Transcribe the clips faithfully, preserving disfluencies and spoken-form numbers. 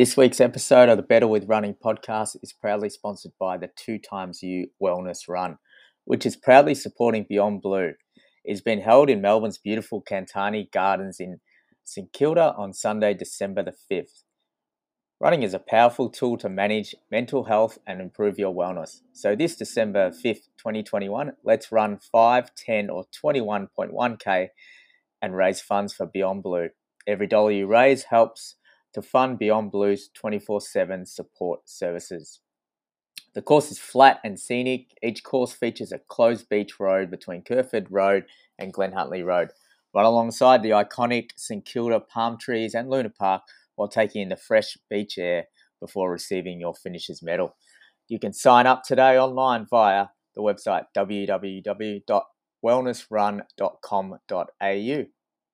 This week's episode of the Better With Running podcast is proudly sponsored by the Two Times You Wellness Run, which is proudly supporting Beyond Blue. It has been held in Melbourne's beautiful Cantani Gardens in St Kilda on Sunday, December the fifth. Running is a powerful tool to manage mental health and improve your wellness. So this December fifth, twenty twenty-one, let's run five, ten or twenty-one point one K and raise funds for Beyond Blue. Every dollar you raise helps to fund Beyond Blue's twenty-four seven support services. The course is flat and scenic. Each course features a closed beach road between Kerford Road and Glen Huntly Road, right alongside the iconic St Kilda palm trees and Luna Park, while taking in the fresh beach air before receiving your finisher's medal. You can sign up today online via the website w w w dot wellness run dot com dot a u.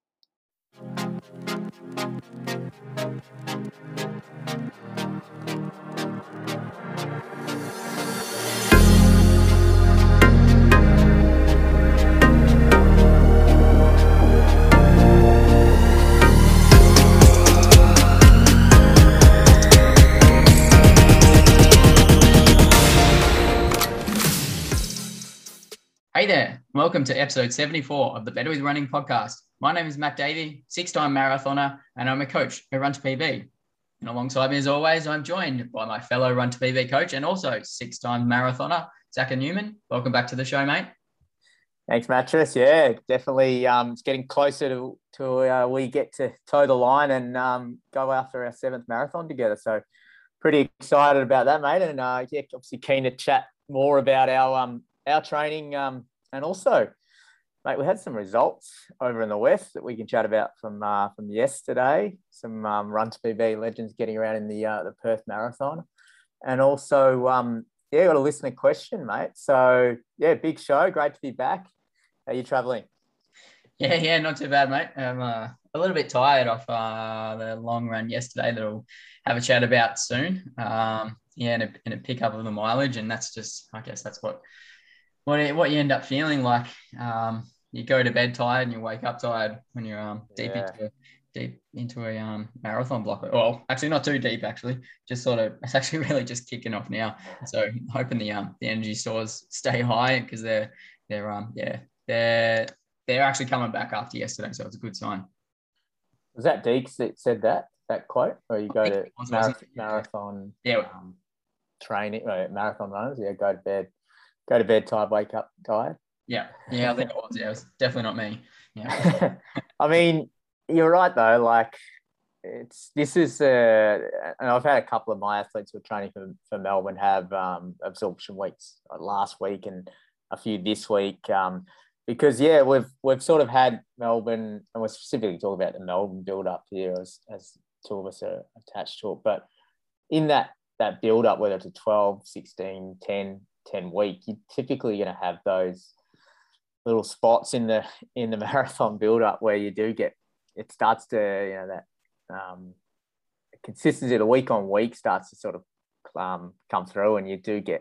Hey there, welcome to episode seventy-four of the Better With Running podcast. My name is Matt Davey, six-time marathoner, and I'm a coach at Run to P B. And alongside me, as always, I'm joined by my fellow Run to P B coach and also six-time marathoner, Zach Newman. Welcome back to the show, mate. Thanks, Mattress. Yeah, definitely. Um, it's getting closer to, to uh, we get to toe the line and um, go after our seventh marathon together. So pretty excited about that, mate. And uh, yeah, obviously keen to chat more about our um, our training, um, and also, mate, we had some results over in the West that we can chat about from uh, from yesterday. Some um, Run to P B legends getting around in the uh, the Perth Marathon, and also, um, yeah, got a listener question, mate. So yeah, big show, great to be back. How are you travelling? Yeah, yeah, not too bad, mate. I'm uh, a little bit tired off uh, the long run yesterday that we'll have a chat about soon. Um, yeah, and a, and a pickup of the mileage, and that's just, I guess that's what. What, what you end up feeling like, um, you go to bed tired and you wake up tired when you're um, deep Yeah. into deep into a um, marathon block. Well, actually not too deep, actually. Just sort of, it's actually really just kicking off now. So hoping the um the energy stores stay high because they're they're um yeah they're they're actually coming back after yesterday, so it's a good sign. Was that Deeks that said that that quote, or you go I think to it was, marathon, wasn't it? marathon Yeah. um, training, uh, marathon runners? Yeah, go to bed, go to bed tired, wake up tired. Yeah, yeah, I think it was. Yeah, it was definitely not me. Yeah. I mean, you're right though. Like, it's this is, uh, and I've had a couple of my athletes who are training for, for Melbourne have um, absorption weeks like last week and a few this week. Um, because yeah, we've we've sort of had Melbourne, and we're specifically talking about the Melbourne build up here as as two of us are attached to it. But in that that build up, whether it's a twelve, sixteen, ten, ten week, you're typically going to have those little spots in the in the marathon build up where you do get, it starts to, you know, that um, consistency of the week on week starts to sort of um, come through, and you do get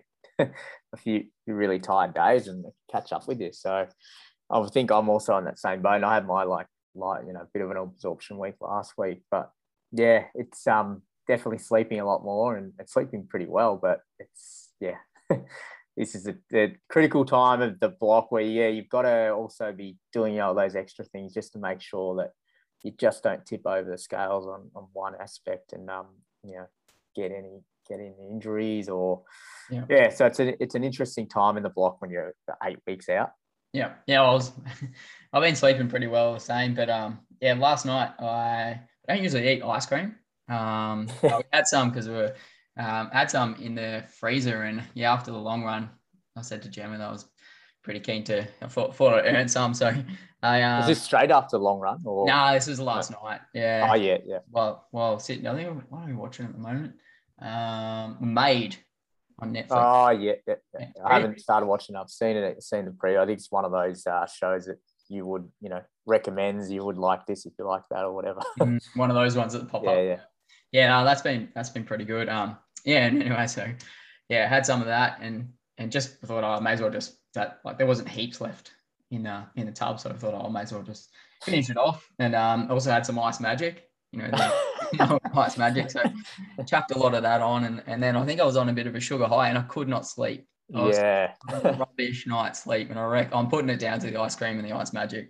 a few really tired days and catch up with you. So I think I'm also on that same boat. I had my like like you know bit of an absorption week last week, but yeah, it's um definitely sleeping a lot more and it's sleeping pretty well, but it's yeah. This is a, a critical time of the block where, yeah, you've got to also be doing, you know, those extra things just to make sure that you just don't tip over the scales on, on one aspect and, um, you know, get any get any injuries or, Yeah. yeah. So it's a, it's an interesting time in the block when you're eight weeks out. Yeah, yeah, I was. I've been sleeping pretty well, the same. But um, yeah, last night I, I don't usually eat ice cream. Um, but we had some because we were. Um, had some in the freezer, and yeah, after the long run, I said to Gemma that I was pretty keen to. I thought, thought I'd earn some, so I. Um, Was this straight after the long run, or? No, nah, this was last no. night. Yeah. Oh yeah, yeah. Well, well, sitting. I think what are we watching at the moment? Um, Made on Netflix. Oh yeah, yeah, yeah. Yeah, I haven't started watching. I've seen it. Seen the pre. I think it's one of those uh, shows that you would, you know, recommends you would like this if you like that or whatever. One of those ones that pop yeah, up. Yeah, yeah. No, that's been that's been pretty good. Um, yeah. And anyway, so yeah, had some of that, and and just thought oh, I may as well just that like there wasn't heaps left in the in the tub, so I thought oh, I may as well just finish it off. And um, also had some ice magic, you know, the, no ice magic. So I chucked a lot of that on, and, and then I think I was on a bit of a sugar high, and I could not sleep. I was Yeah. rubbish night's sleep, and I reckon I'm putting it down to the ice cream and the ice magic.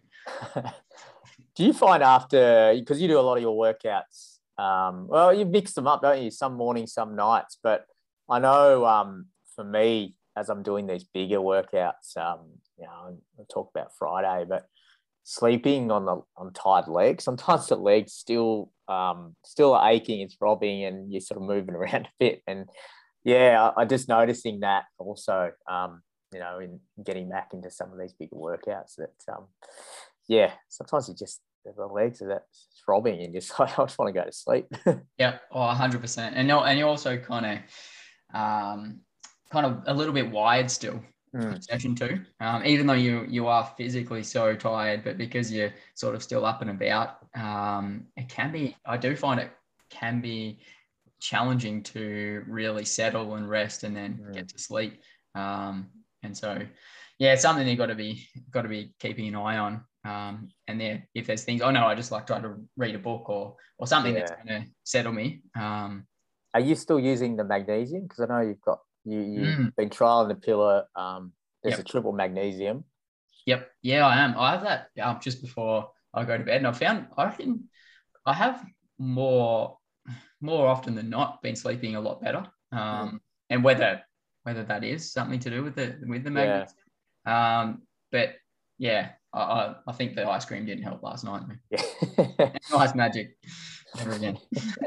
Do you find after, because you do a lot of your workouts, um, well, you mix them up, don't you? Some mornings, some nights. But I know um, for me, as I'm doing these bigger workouts, um, you know, I'll talk about Friday, but sleeping on the on tired legs, sometimes the legs still um, still aching, it's throbbing, and you're sort of moving around a bit. And yeah, I, I just noticing that also, um, you know, in getting back into some of these bigger workouts that, um, yeah, sometimes you just, the legs are that throbbing and you're just like, I just want to go to sleep. Yeah, oh, one hundred percent. And, and you're also kind of, um, kind of a little bit wired still. Mm. Session two, um, even though you you are physically so tired, but because you're sort of still up and about, um, it can be, I do find it can be challenging to really settle and rest and then mm. get to sleep. Um, and so, yeah, it's something you've got to be, got to be keeping an eye on. Um, and then if there's things, oh no, I just like try to read a book or, or something yeah. that's going to settle me. Um, Are you still using the magnesium? Because I know you've got, you, you've mm. been trialing the pillar. Um, there's yep. a triple magnesium. Yep. Yeah, I am. I have that um, just before I go to bed. And I found, I reckon I have more, more often than not been sleeping a lot better. Um, mm. And whether, whether that is something to do with the, with the magnesium. Yeah. Um, but yeah, I, I think the ice cream didn't help last night. Yeah. Ice magic. Never again.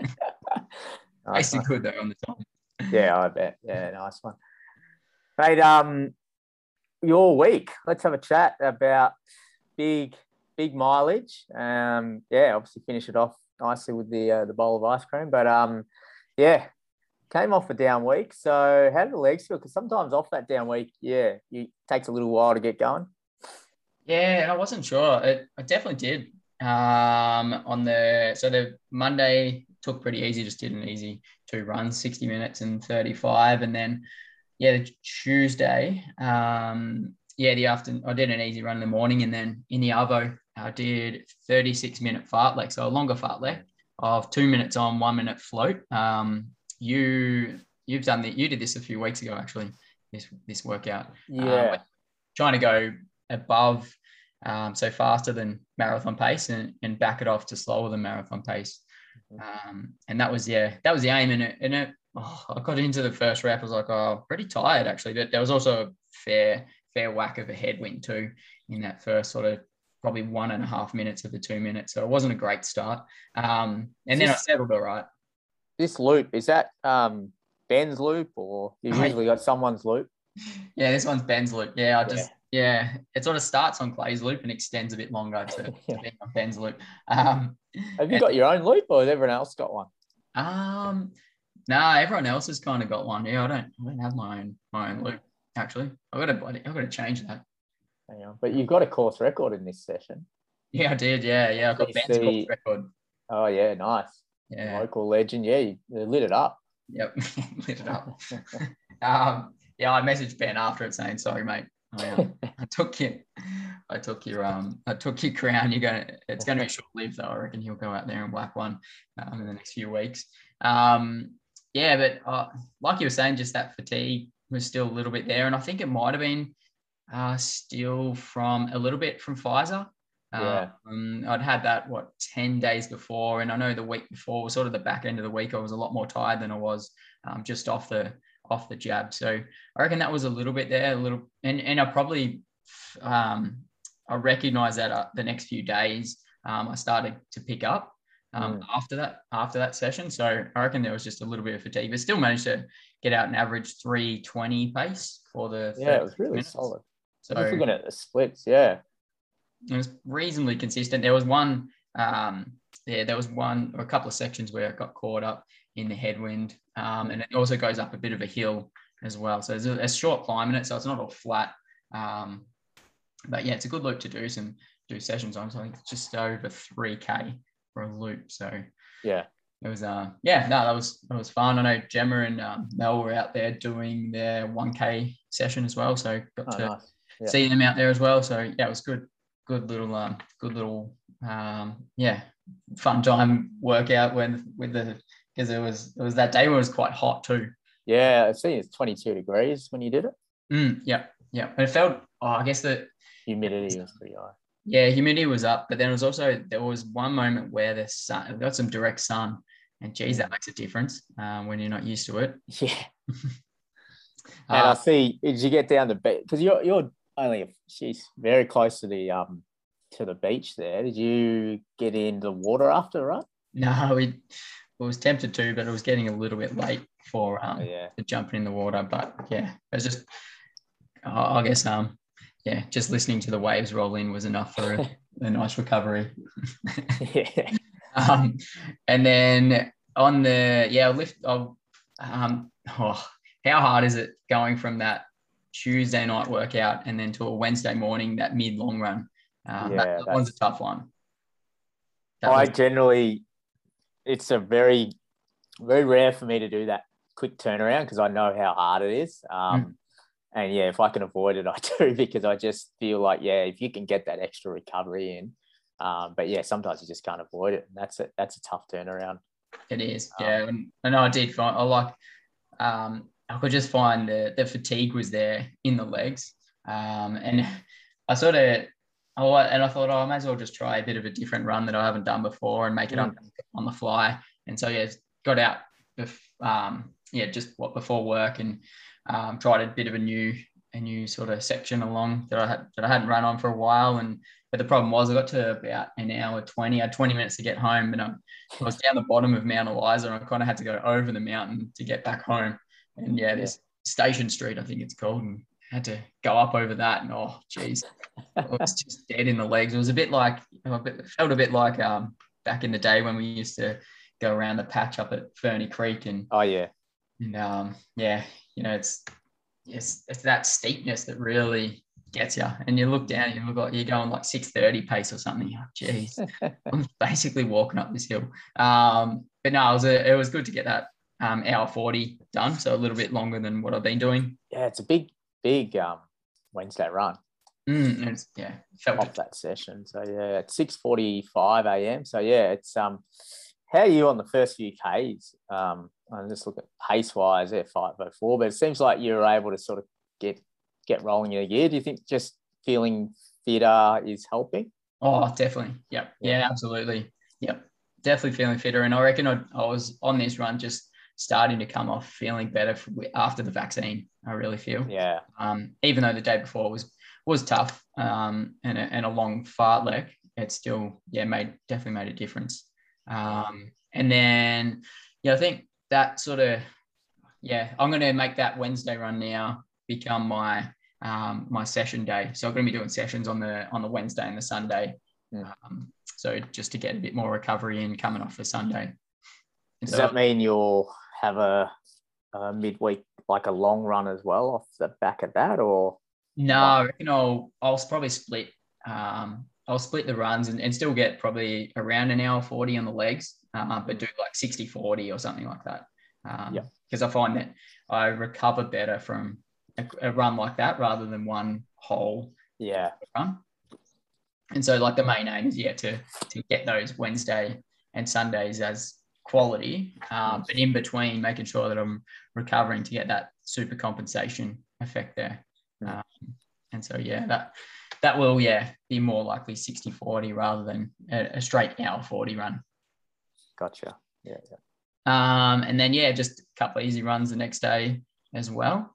Tasted nice. Good though on the time. Yeah, I bet. Yeah, nice one. Mate, um, your week. Let's have a chat about big, big mileage. Um, yeah, obviously finish it off nicely with the uh, the bowl of ice cream. But um, yeah, came off a down week. So how did the legs feel? Because sometimes off that down week, yeah, it takes a little while to get going. Yeah, I wasn't sure. It, it definitely did. Um, on the so the Monday took pretty easy. Just did an easy two runs, sixty minutes and thirty-five, and then yeah, the Tuesday, um, yeah, the afternoon I did an easy run in the morning, and then in the arvo I did thirty-six minute fartlek, so a longer fartlek of two minutes on, one minute float. Um, you you've done that. You did this a few weeks ago, actually. This this workout. Yeah. Um, trying to go above. Um, so faster than marathon pace and, and back it off to slower than marathon pace. Um, and that was, yeah, that was the aim. And it, and it oh, I got into the first rep. I was like, oh, pretty tired actually. But there was also a fair, fair whack of a headwind too in that first sort of probably one and a half minutes of the two minutes. So it wasn't a great start. Um, and then I settled all right. This loop, is that um, Ben's loop or you've usually got someone's loop? Yeah, this one's Ben's loop. Yeah, I just, yeah. yeah, it sort of starts on Clay's loop and extends a bit longer to, yeah. to be on Ben's loop. Um, Have you and, got your own loop or has everyone else got one? Um, no, nah, everyone else has kind of got one. Yeah, I don't, I don't have my own, my own loop actually. I've got to, I've got to change that. Hang on. But you've got a course record in this session. Yeah, I did. Yeah, yeah. I've got Ben's the... course record. Oh yeah, nice. Yeah, local legend. Yeah, you lit it up. Yep, lit it up. um. Yeah, I messaged Ben after it saying, "Sorry, mate, I, um, I took you, I took your, um, I took your crown. You're gonna, it's going to be short lived, though. I reckon he'll go out there and whack one um, in the next few weeks." Um, yeah, but uh, like you were saying, just that fatigue was still a little bit there, and I think it might have been uh, still from a little bit from Pfizer. Yeah. Um, I'd had that what ten days before, and I know the week before was sort of the back end of the week. I was a lot more tired than I was um, just off the. off the jab. So I reckon that was a little bit there, a little, and, and I probably, um, I recognize that uh, the next few days, um, I started to pick up um, mm. after that, after that session. So I reckon there was just a little bit of fatigue, but still managed to get out an average three twenty pace for the, yeah, it was really minutes. solid. So just looking at the splits, yeah. It was reasonably consistent. There was one, um, yeah, there was one or a couple of sections where it got caught up in the headwind. Um, and it also goes up a bit of a hill as well. So there's a, a short climb in it, so it's not all flat. Um, but yeah, it's a good loop to do some do sessions on. So I think it's just over three K for a loop. So yeah, it was uh yeah, no, that was that was fun. I know Gemma and um, Mel were out there doing their one K session as well. So got oh, to nice. yeah. see them out there as well. So yeah, it was good, good little um good little um yeah. fun time workout when with the because it was it was that day where it was quite hot too. Yeah, I see it's twenty-two degrees when you did it. Mm, yeah, yeah. And it felt. Oh, I guess the humidity was pretty high. Yeah, humidity was up, but then it was also there was one moment where the sun we got some direct sun, and geez, that makes a difference um, when you're not used to it. Yeah. And uh, I see. Did you get down the beach? Because you're you're only she's very close to the um to the beach there. Did you get into the water after, right? No, it, it was tempted to, but it was getting a little bit late for um oh, yeah. to jump in the water. But yeah, it was just I guess um yeah, just listening to the waves roll in was enough for a, a nice recovery. yeah. Um, and then on the yeah lift of um oh, how hard is it going from that Tuesday night workout and then to a Wednesday morning, that mid long run? Um, yeah, that, that one's a tough one. That I was- generally, it's a very, very rare for me to do that quick turnaround because I know how hard it is. Um, mm. And yeah, if I can avoid it, I do because I just feel like, yeah, if you can get that extra recovery in, um, but yeah, sometimes you just can't avoid it. And that's a, that's a tough turnaround. It is. Yeah. Um, and I did find, I like, um, I could just find the, the fatigue was there in the legs. Um, and I sort of, oh, and I thought, oh, I might as well just try a bit of a different run that I haven't done before and make it mm. up on the fly. And so, yeah, got out, bef- um, yeah, just what before work and um, tried a bit of a new, a new sort of section along that I had, that I hadn't run on for a while. And, but the problem was I got to about an hour twenty, I had twenty minutes to get home, and I, I was down the bottom of Mount Eliza and I kind of had to go over the mountain to get back home. And yeah, this yeah. Station Street, I think it's called, and had to go up over that. And oh, geez, I was just dead in the legs. It was a bit like, it felt a bit like um, back in the day when we used to go around the patch up at Ferny Creek. And oh, yeah. And um, yeah, you know, it's, it's, it's that steepness that really gets you. And you look down, you look like you're going like six thirty pace or something. Oh, geez, I'm basically walking up this hill. Um, but no, it was, a, it was good to get that um, hour forty done. So a little bit longer than what I've been doing. Yeah, it's a big, big um, Wednesday run. Mm, it's, yeah, felt off it. That session. So yeah, it's six forty-five a.m. So yeah, it's um, how are you on the first few Ks? Um, I'm just looking at pace wise, yeah, five oh four. But it seems like you're able to sort of get get rolling in a gear. Do you think just feeling fitter is helping? Oh, definitely. Yep. Yeah, yeah absolutely. Yep. Definitely feeling fitter. And I reckon I, I was on this run just starting to come off feeling better for, after the vaccine. I really feel. Yeah. Um, even though the day before was was tough um, and a, and a long fartlek, it still yeah made definitely made a difference. Um, and then yeah, I think that sort of yeah, I'm going to make that Wednesday run now become my um, my session day. So I'm going to be doing sessions on the on the Wednesday and the Sunday. Yeah. Um, so just to get a bit more recovery in coming off the Sunday. Does so, that mean you'll have a, a midweek, like a long run as well off the back of that, or? No, I reckon I'll, I'll probably split. Um, I'll split the runs and, and still get probably around an hour forty on the legs, uh, but do like sixty forty or something like that. Um, yeah. Because I find that I recover better from a, a run like that rather than one whole yeah run. And so like the main aim is yeah to to get those Wednesday and Sundays as quality, um, but in between making sure that I'm recovering to get that super compensation effect there. Mm. Um, and so yeah, that that will yeah be more likely sixty forty rather than a, a straight hour forty run. Gotcha. Yeah, yeah. Um, and then yeah, just a couple of easy runs the next day as well.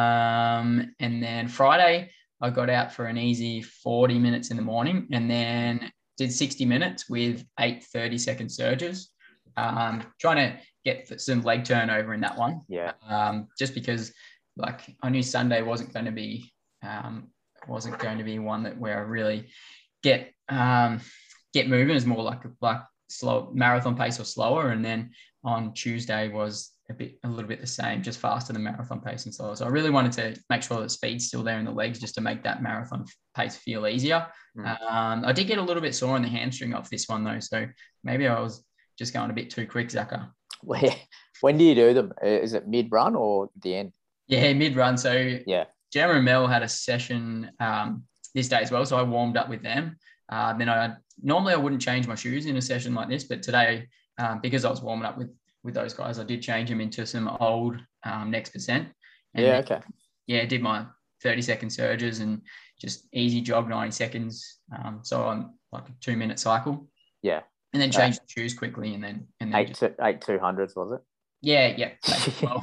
Um, and then Friday I got out for an easy forty minutes in the morning and then did sixty minutes with eight thirty second surges. Um, trying to get some leg turnover in that one. Yeah. Um, just because like I knew Sunday wasn't going to be, um, wasn't going to be one that where I really get, um, get moving. Is more like, like slow marathon pace or slower. And then on Tuesday was a bit, a little bit the same, just faster than marathon pace and slower. So I really wanted to make sure that speed's still there in the legs just to make that marathon pace feel easier. Mm. Um, I did get a little bit sore in the hamstring off this one though. So maybe I was just going a bit too quick, Zaka. When do you do them? Is it mid-run or the end? Yeah, mid-run. So yeah, Gemma and Mel had a session um, this day as well. So I warmed up with them. Uh, then I normally I wouldn't change my shoes in a session like this, but today, um, because I was warming up with with those guys, I did change them into some old um, Next Percent. And Yeah, then, okay. yeah, did my thirty second surges and just easy jog ninety seconds. Um, so on like a two minute cycle. Yeah. And then Uh, change the shoes quickly and then and then eight just, to eight two hundreds, was it? yeah, yeah. Well,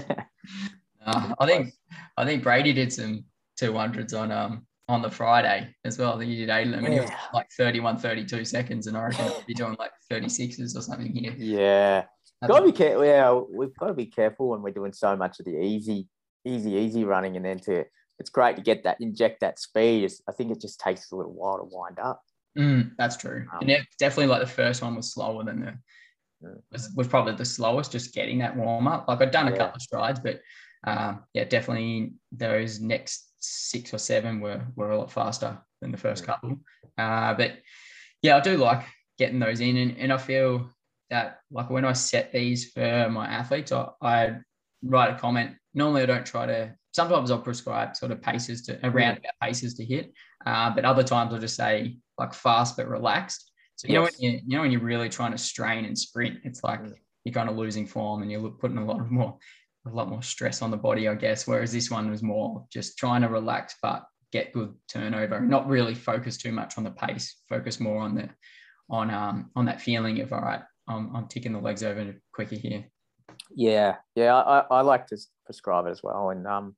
uh, I think I think Brady did some two hundreds on um on the Friday as well. I think he did eight of them and he was Yeah. like thirty-one, thirty-two seconds, and I reckon I'll be doing like thirty-sixes or something here. Yeah. That's Got to be careful. Yeah, we've got to be careful when we're doing so much of the easy, easy, easy running, and then to it's great to get that inject that speed. It's, I think it just takes a little while to wind up. Mm, that's true. Um, and it, definitely like the first one was slower than the Mm. was, was probably the slowest, just getting that warm up. Like I'd done a Yeah. couple of strides, but um, yeah, definitely those next six or seven were were a lot faster than the first Mm. couple. Uh, but yeah, I do like getting those in, and, and I feel that like when I set these for my athletes, I, I write a comment. Normally, I don't try to. Sometimes I'll prescribe sort of paces to around Mm. about paces to hit, uh, but other times I'll just say like fast but relaxed. So you know when Yes. you you know when you're really trying to strain and sprint, it's like Mm. you're kind of losing form and you're putting a lot of more a lot more stress on the body, I guess. Whereas this one was more just trying to relax but get good turnover, not really focus too much on the pace, focus more on the on um on that feeling of all right, I'm I'm ticking the legs over quicker here. Yeah, yeah, I, I like to prescribe it as well, and um,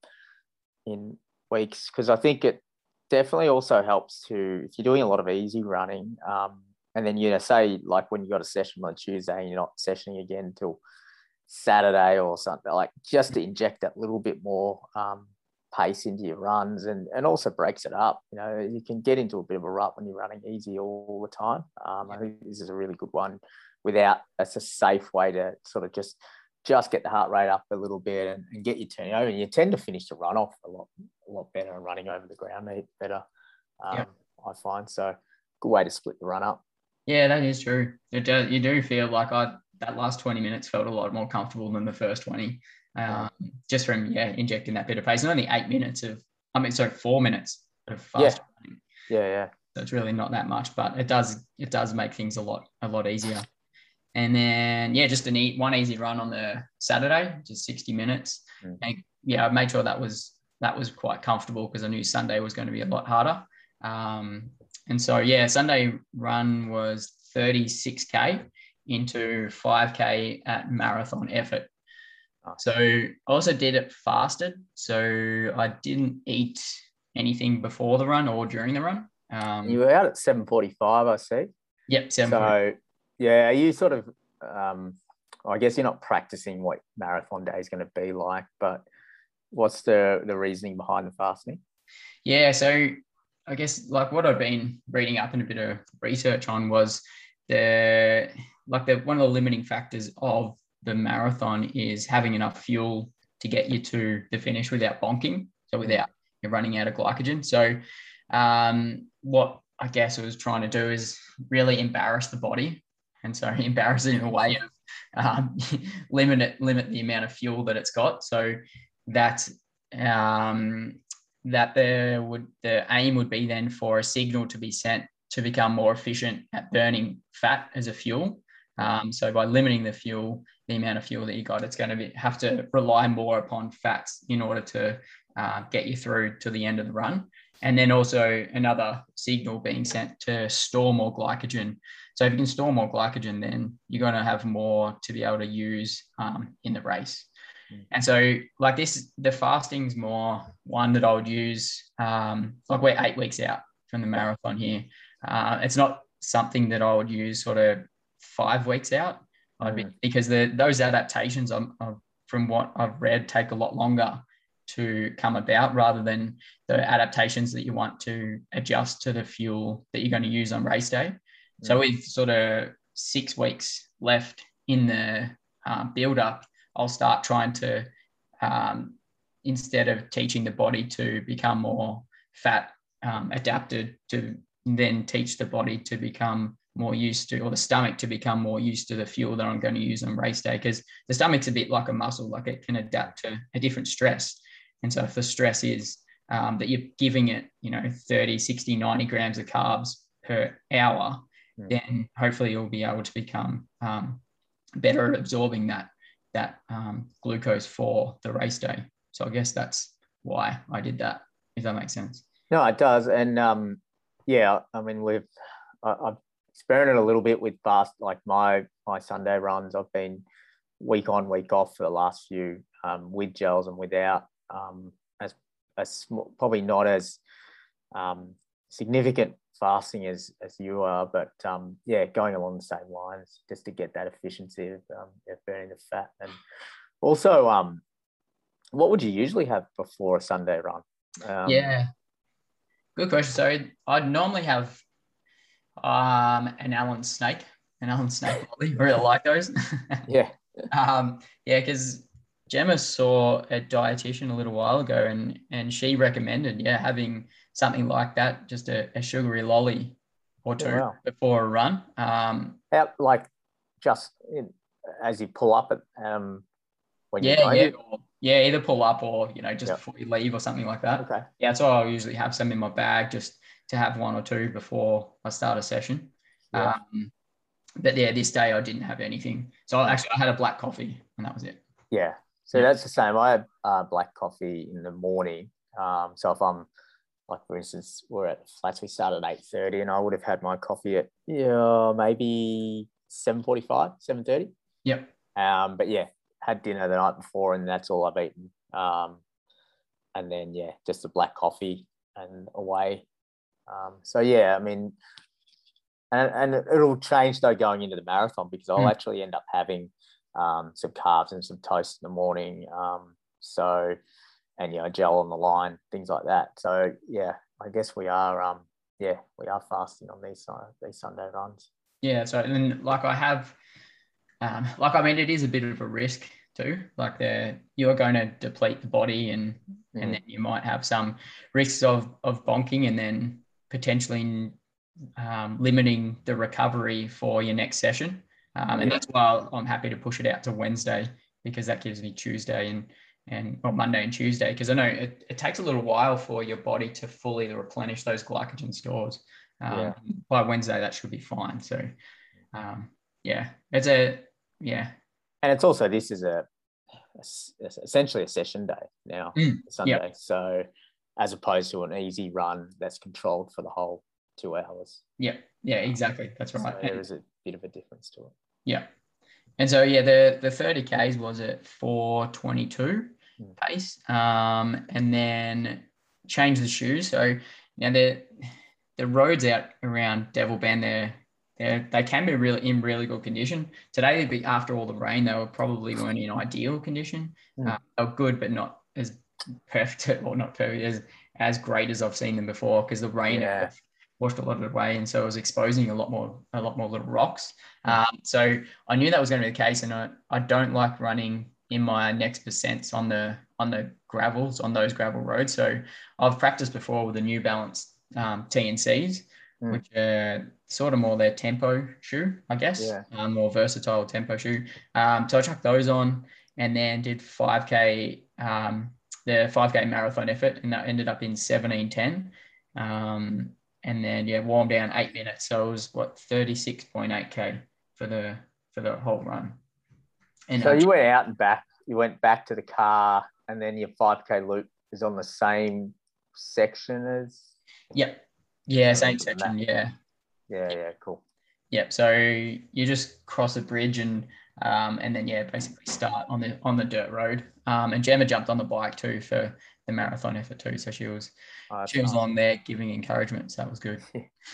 in weeks because I think it definitely also helps to if you're doing a lot of easy running, um, and then you know say like when you got a session on Tuesday and you're not sessioning again until Saturday or something, like just to inject that little bit more um, pace into your runs and and also breaks it up. You know, you can get into a bit of a rut when you're running easy all the time. Um, I think this is a really good one. Without that's a safe way to sort of just just get the heart rate up a little bit and, and get you turning over. And you tend to finish the run off a lot a lot better and running over the ground better. Um, Yeah. I find so good way to split the run up. Yeah, that is true. It does, you do feel like I that last twenty minutes felt a lot more comfortable than the first twenty. Um, Yeah. just from yeah injecting that bit of pace. And only eight minutes of I mean sorry four minutes of fast Yeah. running. Yeah, yeah. So it's really not that much, but it does it does make things a lot a lot easier. And then yeah, just an e- one easy run on the Saturday, just sixty minutes. Mm. And yeah, I made sure that was that was quite comfortable because I knew Sunday was going to be a lot harder. Um, and so yeah, Sunday run was thirty-six K into five K at marathon effort. So I also did it fasted. So I didn't eat anything before the run or during the run. Um, You were out at seven forty-five, I see. Yep, seven forty. So, yeah, are you sort of, um, I guess you're not practicing what marathon day is going to be like, but what's the, the reasoning behind the fasting? Yeah, so I guess like what I've been reading up and a bit of research on was the, like the, one of the limiting factors of the marathon is having enough fuel to get you to the finish without bonking. So without you're running out of glycogen. So um, what I guess I was trying to do is really embarrass the body. And so embarrass it in a way of um, limit it, limit the amount of fuel that it's got. So that um, that there would the aim would be then for a signal to be sent to become more efficient at burning fat as a fuel. Um, so by limiting the fuel, the amount of fuel that you got, it's going to be, have to rely more upon fats in order to uh, get you through to the end of the run. And then also another signal being sent to store more glycogen. So if you can store more glycogen, then you're going to have more to be able to use um, in the race. Mm. And so like this, the fasting's more one that I would use, um, like we're eight weeks out from the marathon here. Uh, it's not something that I would use sort of five weeks out. I'd be, because the, those adaptations I'm, I'm, from what I've read take a lot longer to come about rather than the adaptations that you want to adjust to the fuel that you're going to use on race day. Mm. So with sort of six weeks left in the um, build up, I'll start trying to, um, instead of teaching the body to become more fat um, adapted, to then teach the body to become more used to, or the stomach to become more used to the fuel that I'm going to use on race day. Because the stomach's a bit like a muscle, like it can adapt to a different stress. And so if the stress is um, that you're giving it, you know, thirty, sixty, ninety grams of carbs per hour, Mm. then hopefully you'll be able to become um, better at absorbing that that um, glucose for the race day. So I guess that's why I did that, if that makes sense. No, it does. And um, yeah, I mean, we've, I, I've experimented a little bit with fast, like my, my Sunday runs. I've been week on, week off for the last few um, with gels and without, um, as, as probably not as um, significant fasting as, as you are, but um, yeah, going along the same lines just to get that efficiency of, um, of burning the fat. And also, um, what would you usually have before a Sunday run? Um, Yeah, good question. So I'd normally have um, an Allen snake, an Allen snake molly. I really like those. yeah. um, yeah, because Gemma saw a dietitian a little while ago, and and she recommended, yeah, having something like that, just a, a sugary lolly or two Yeah, wow. before a run. Um, Out, like just in, as you pull up it, um, when you're yeah, going yeah, to. or, yeah, either pull up or, you know, just Yep. before you leave or something like that. Okay. Yeah, so I'll usually have some in my bag just to have one or two before I start a session. Yeah. Um, but yeah, this day I didn't have anything. So No. actually I had a black coffee and that was it. Yeah. So Yeah. that's the same. I have uh, black coffee in the morning. Um, so if I'm, like, for instance, we're at Flats, we start at eight thirty, and I would have had my coffee at, yeah, maybe seven forty-five, seven thirty. Yep. Um, but yeah, had dinner the night before, and that's all I've eaten. Um, and then, yeah, just a black coffee and away. Um, so yeah, I mean, and, and it'll change though going into the marathon, because I'll Mm. actually end up having um, some carbs and some toast in the morning. Um, so, and, you know, gel on the line, things like that. So yeah, I guess we are, um, yeah, we are fasting on these, uh, these Sunday runs. Yeah. So, and then like I have, um, like, I mean, it is a bit of a risk too. Like the, you're going to deplete the body, and, Mm. and then you might have some risks of, of bonking, and then potentially um, limiting the recovery for your next session. Um, and Yeah. that's why I'm happy to push it out to Wednesday, because that gives me Tuesday and, and or Monday and Tuesday, because I know it, it takes a little while for your body to fully replenish those glycogen stores. Um, Yeah. By Wednesday, that should be fine. So, um, yeah, it's a, yeah. And it's also, this is a, a essentially a session day now, Mm, Sunday. yep. So as opposed to an easy run that's controlled for the whole two hours. Yeah, yeah, exactly. That's right. So there is a bit of a difference to it. Yeah. And so, yeah, the, the thirty Ks was at four twenty-two Mm. pace, um, and then change the shoes. So now the the roads out around Devil Bend, they're, they're, they can be really in really good condition. Today, be after all the rain, they were probably weren't in ideal condition. Mm. Uh, they were good, but not as perfect, or not perfect, as, as great as I've seen them before, because the rain Yeah. had washed a lot of it away, and so it was exposing a lot more a lot more little rocks. Mm. Um, so I knew that was going to be the case, and I, I don't like running in my next percents on the on the gravels, on those gravel roads. So I've practiced before with the New Balance um, T N Cs, Mm. which are sort of more their tempo shoe, I guess, Yeah. um, more versatile tempo shoe. Um, so I chucked those on, and then did five K, um, the five K marathon effort, and that ended up in seventeen ten. Um, and then, yeah, warm down eight minutes. So it was what, thirty-six point eight K for the, for the whole run. And So uh, you went out and back, you went back to the car, and then your five K loop is on the same section as? Yep. Yeah. So Same look at the section. map. Yeah. Yeah, yeah, cool. Yep. So you just cross a bridge, and, um, and then, yeah, basically start on the, on the dirt road. Um, and Gemma jumped on the bike too for the marathon effort too. So she was, Oh, that's she was nice. along there giving encouragement. So that was good.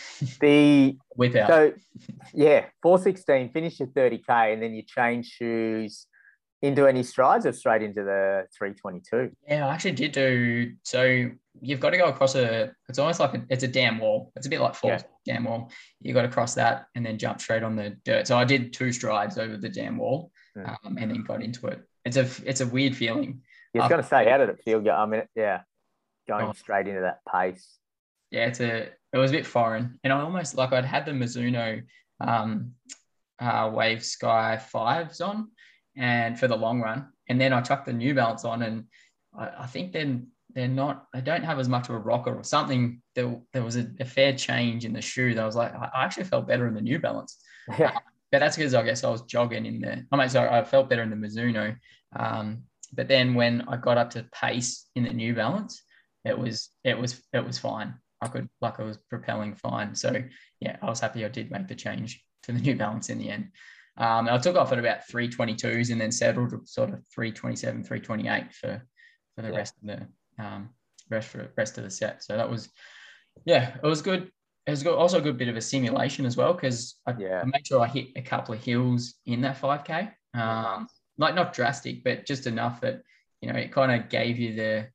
The Whip out. So yeah, four sixteen, finish your thirty K, and then you change shoes into any strides or straight into the three twenty-two? Yeah, I actually did do. So you've got to go across a, it's almost like a, it's a dam wall. It's a bit like Falls Yeah. dam wall. You got to cross that and then jump straight on the dirt. So I did two strides over the dam wall, Mm. um, and then got into it. It's a, it's a weird feeling. I was going to say, how did it feel? Go- I mean, yeah, going Oh. straight into that pace. Yeah, it's a, it was a bit foreign. And I almost, like, I'd had the Mizuno um, uh, Wave Sky fives on, and for the long run. And then I chucked the New Balance on, and I, I think then they're not, they don't have as much of a rocker or something. There, there was a, a fair change in the shoe that I was like, I I actually felt better in the New Balance. Uh, Yeah. but that's because I guess I was jogging in the, I mean, sorry, I felt better in the Mizuno. Um, but then when I got up to pace in the New Balance, it was, it was, it was fine. I could, like I was propelling fine. So yeah, I was happy I did make the change to the New Balance in the end. Um, I took off at about three twenty-twos and then settled to sort of three twenty-seven, three twenty-eight for, for the yeah. rest of the, um, rest for rest of the set. So that was, yeah, it was good. It was good, also a good bit of a simulation as well, because I, yeah. I made sure I hit a couple of hills in that five K. Um, uh-huh. Like not drastic, but just enough that, you know, it kind of gave you the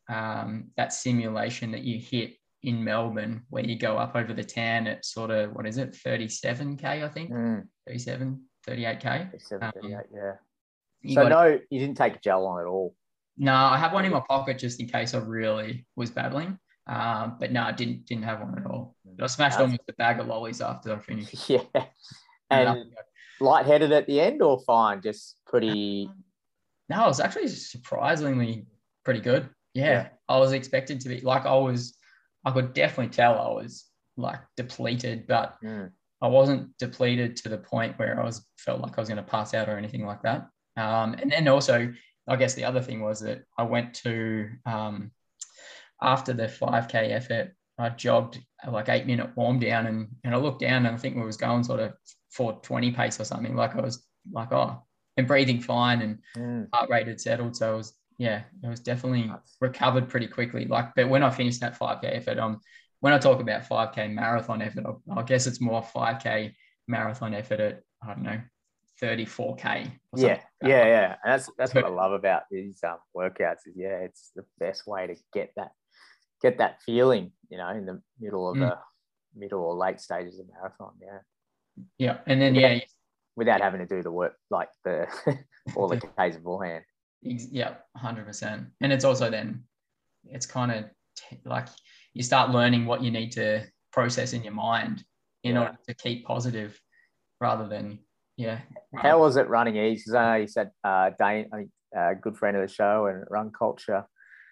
um, that simulation that you hit in Melbourne, where you go up over the town at sort of, what is it, thirty-seven K, I think, mm. thirty-seven, thirty-eight K. thirty-seven, thirty-eight, um, yeah. You so no, you didn't take a gel on at all? No, I have one in my pocket just in case I really was battling. Um, but no, I didn't didn't have one at all. But I smashed That's... almost a bag of lollies after I finished. Yeah. And lightheaded at the end or fine? Just pretty... No, it was actually surprisingly pretty good. Yeah. yeah. I was expected to be, like I was, I could definitely tell I was like depleted, but mm. I wasn't depleted to the point where I was felt like I was going to pass out or anything like that. Um, and then also, I guess the other thing was that I went to, um, after the five K effort, I jogged like eight minute warm down and, and I looked down and I think we was going sort of four twenty pace or something. Like I was like, oh, and breathing fine and mm. heart rate had settled. So it was, yeah, it was definitely recovered pretty quickly. Like, but when I finished that five K effort, um, when I talk about five K marathon effort, I, I guess it's more five K marathon effort at, I don't know, thirty-four K. Yeah, like yeah, yeah. And that's that's what I love about these um, workouts is, yeah, it's the best way to get that get that feeling, you know, in the middle of mm. the middle or late stages of marathon. Yeah. Yeah. And then, without, yeah. Without having to do the work, like the all the Ks beforehand. Yeah, one hundred percent. And it's also then, it's kind of t- like you start learning what you need to process in your mind in yeah. order to keep positive rather than, yeah. How was it running easy? Because I know you said uh, Dane, I think a good friend of the show and Run Culture,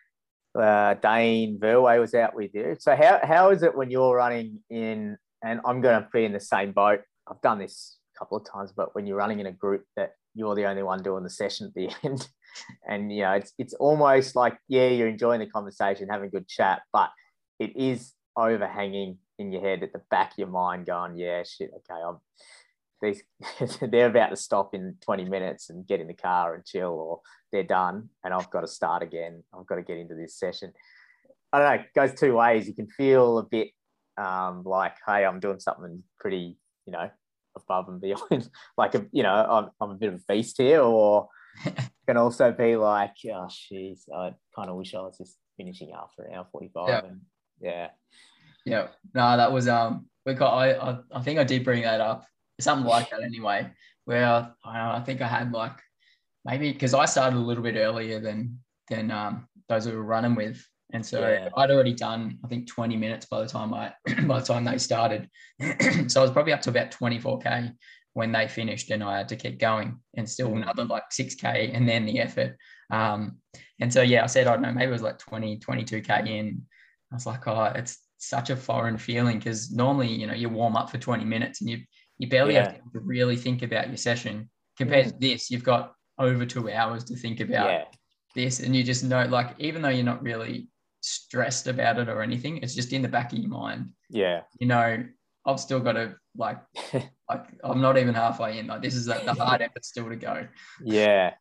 uh, Dane Verway was out with you. So how how is it when you're running in, and I'm going to be in the same boat. I've done this a couple of times, but when you're running in a group that you're the only one doing the session at the end, and, you know, it's it's almost like, yeah, you're enjoying the conversation, having a good chat, but it is overhanging in your head at the back of your mind going, yeah, shit, okay, I'm these they're about to stop in twenty minutes and get in the car and chill, or they're done and I've got to start again. I've got to get into this session. I don't know, it goes two ways. You can feel a bit um, like, hey, I'm doing something pretty, you know, above and beyond, like, a, you know, I'm, I'm a bit of a beast here, or can also be like, oh, jeez, I kind of wish I was just finishing after an hour forty-five. Yeah. And yeah. Yeah. No, that was, um, we got, I, I, I think I did bring that up. Something like that anyway, where I, I think I had like, maybe because I started a little bit earlier than, than um, those who were running with. And so yeah. I'd already done, I think, twenty minutes by the time I, by the time they started. So I was probably up to about twenty-four K when they finished, and I had to keep going, and still mm. another like six K and then the effort. Um, and so, yeah, I said, I don't know, maybe it was like twenty, twenty-two K in. I was like, oh, it's such a foreign feeling, because normally, you know, you warm up for twenty minutes and you, you barely yeah. have to really think about your session. Compared mm. to this, you've got over two hours to think about yeah. this. And you just know, like, even though you're not really stressed about it or anything, it's just in the back of your mind. Yeah. You know, I've still got to, like, like I'm not even halfway in. Like, this is the, the hard effort still to go. Yeah.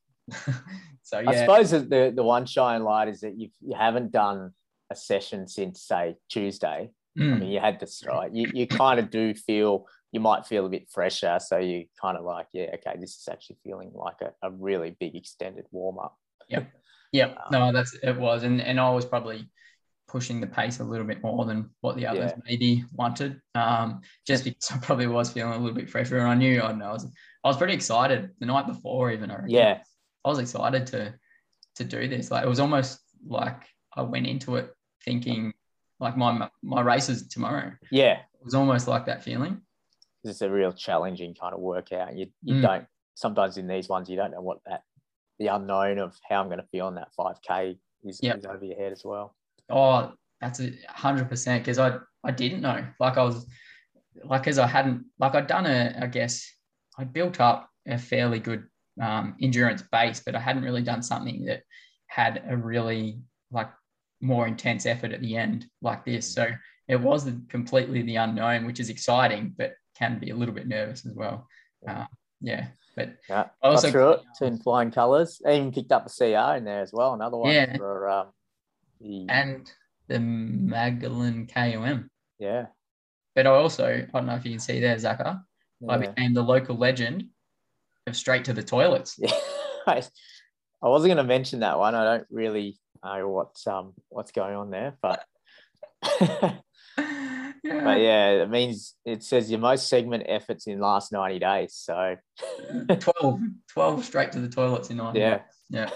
So, yeah. I suppose the, the one shining light is that you've, you haven't done a session since, say, Tuesday. Mm. I mean, you had to strike. You, you kind of do feel, you might feel a bit fresher. So you kind of like, yeah, okay, this is actually feeling like a, a really big extended warm up. Yeah. Yeah. Um, no, that's, it was. And, and I was probably pushing the pace a little bit more than what the others yeah. maybe wanted. Um, just because I probably was feeling a little bit fresher, and I knew, I don't know, I was, I was pretty excited the night before even. I yeah. I was excited to, to do this. Like, it was almost like I went into it thinking like my, my race is tomorrow. Yeah. It was almost like that feeling. It's a real challenging kind of workout. You, you mm. don't, sometimes in these ones, you don't know what that, the unknown of how I'm going to feel on that five K is, Yep. is over your head as well. Oh, that's a hundred percent. Because I I didn't know. Like I was like as I hadn't like I'd done a I guess I built up a fairly good um, endurance base, but I hadn't really done something that had a really like more intense effort at the end like this. So it was completely the unknown, which is exciting, but can be a little bit nervous as well. Uh, yeah, but yeah, I also got through it to in flying colours. Even picked up a C R in there as well. Another one yeah, for um, the and the Magdalen K O M. yeah. But I also I don't know if you can see there, Zaka. Yeah. I became the local legend of straight to the toilets. Yeah. I wasn't going to mention that one. I don't really know what's um what's going on there, but yeah. but yeah, it means it says your most segment efforts in last ninety days. So twelve, twelve straight to the toilets in ninety yeah, days. Yeah.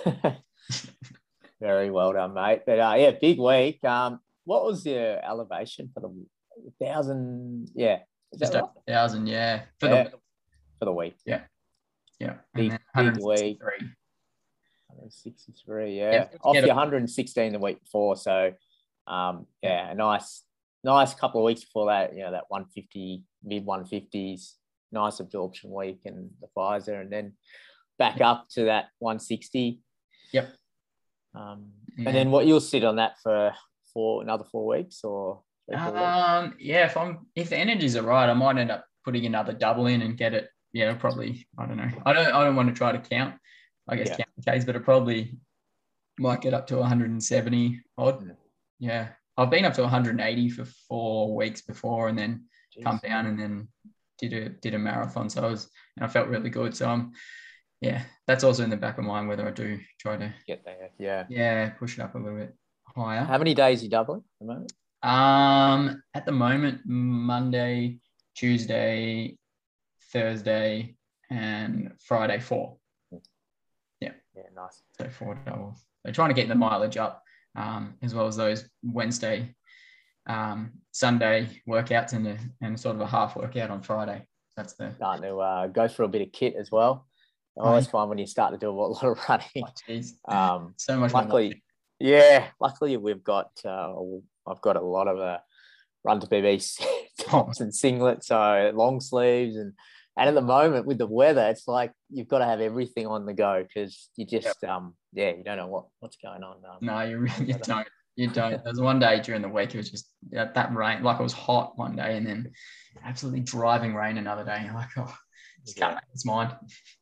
Very well done, mate. But uh, yeah, big week. Um, what was your elevation for the thousand? Yeah, is Just that over right? a thousand, yeah. For Yeah, the for the week. yeah, yeah. And Big then big week. one hundred sixty-three. one sixty-three, yeah. Yeah, Off get your a- one hundred sixteen the week before. So um, yeah, a nice nice couple of weeks before that, you know, that one fifty, mid one fifties, nice absorption week and the Pfizer, and then back Yeah. up to that one sixty. Yep. Um, Yeah. and then what you'll sit on that for for another four weeks or three, four weeks? Um, yeah, if I'm if the energies are right, I might end up putting another double in and get it. Yeah, probably. I don't know. I don't. I don't want to try to count. I guess Yeah. count the Ks, but it probably might get up to one hundred seventy odd. Mm. Yeah, I've been up to one hundred eighty for four weeks before, and then Jeez. come down and then did a did a marathon. So I was and I felt really good. So I'm yeah, that's also in the back of mind whether I do try to Get there. Yeah. yeah push it up a little bit higher. How many days are you doubling at the moment? Um, at the moment, Monday, Tuesday, Thursday, and Friday four. Yeah. Yeah, nice. So four doubles. So trying to get the mileage up, um, as well as those Wednesday, um, Sunday workouts and a, and sort of a half workout on Friday. That's the Starting to uh, go through a bit of kit as well. I Oh, always yeah. find when you start to do a lot of running. oh, geez. Um, so much more. luckily, yeah, luckily we've got, uh, I've got a lot of uh, run to B B tops and singlets, so long sleeves. And, and at the moment with the weather, it's like you've got to have everything on the go because you just, Yep. um, yeah, you don't know what, what's going on. Um, No, you really you don't. You don't. There was one day during the week, it was just yeah, that rain, like it was hot one day and then absolutely driving rain another day. You're like, oh, just can't Yeah. make its mind.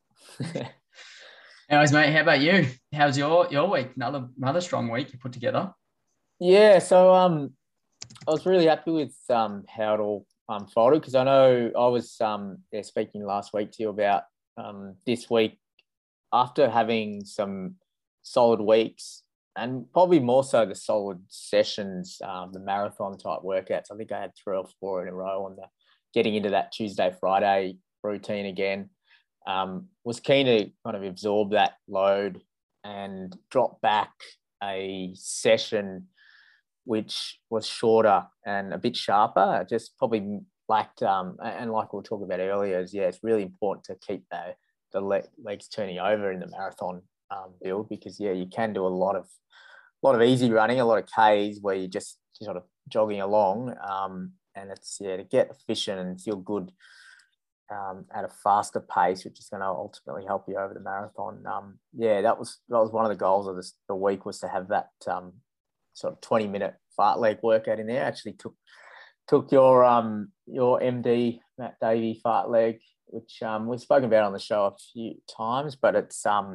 Anyways, mate, how about you? How's your your week? Another another strong week you put together. Yeah, so um, I was really happy with um how it all unfolded because I know I was um yeah, speaking last week to you about um this week after having some solid weeks and probably more so the solid sessions, um, the marathon type workouts. I think I had three or four in a row on the getting into that Tuesday, Friday routine again. Um, was keen to kind of absorb that load and drop back a session which was shorter and a bit sharper. Just probably lacked, um, and like we were talking about earlier, is yeah, it's really important to keep the the leg, legs turning over in the marathon um, build because yeah, you can do a lot of a lot of easy running, a lot of Ks where you're just sort of jogging along, um, and it's yeah to get efficient and feel good. Um, at a faster pace, which is going to ultimately help you over the marathon. Um, yeah, that was that was one of the goals of this, the week was to have that um, sort of twenty minute fartlek workout in there. Actually took took your um your M D Matt Davey fartlek, which um, we've spoken about on the show a few times, but it's um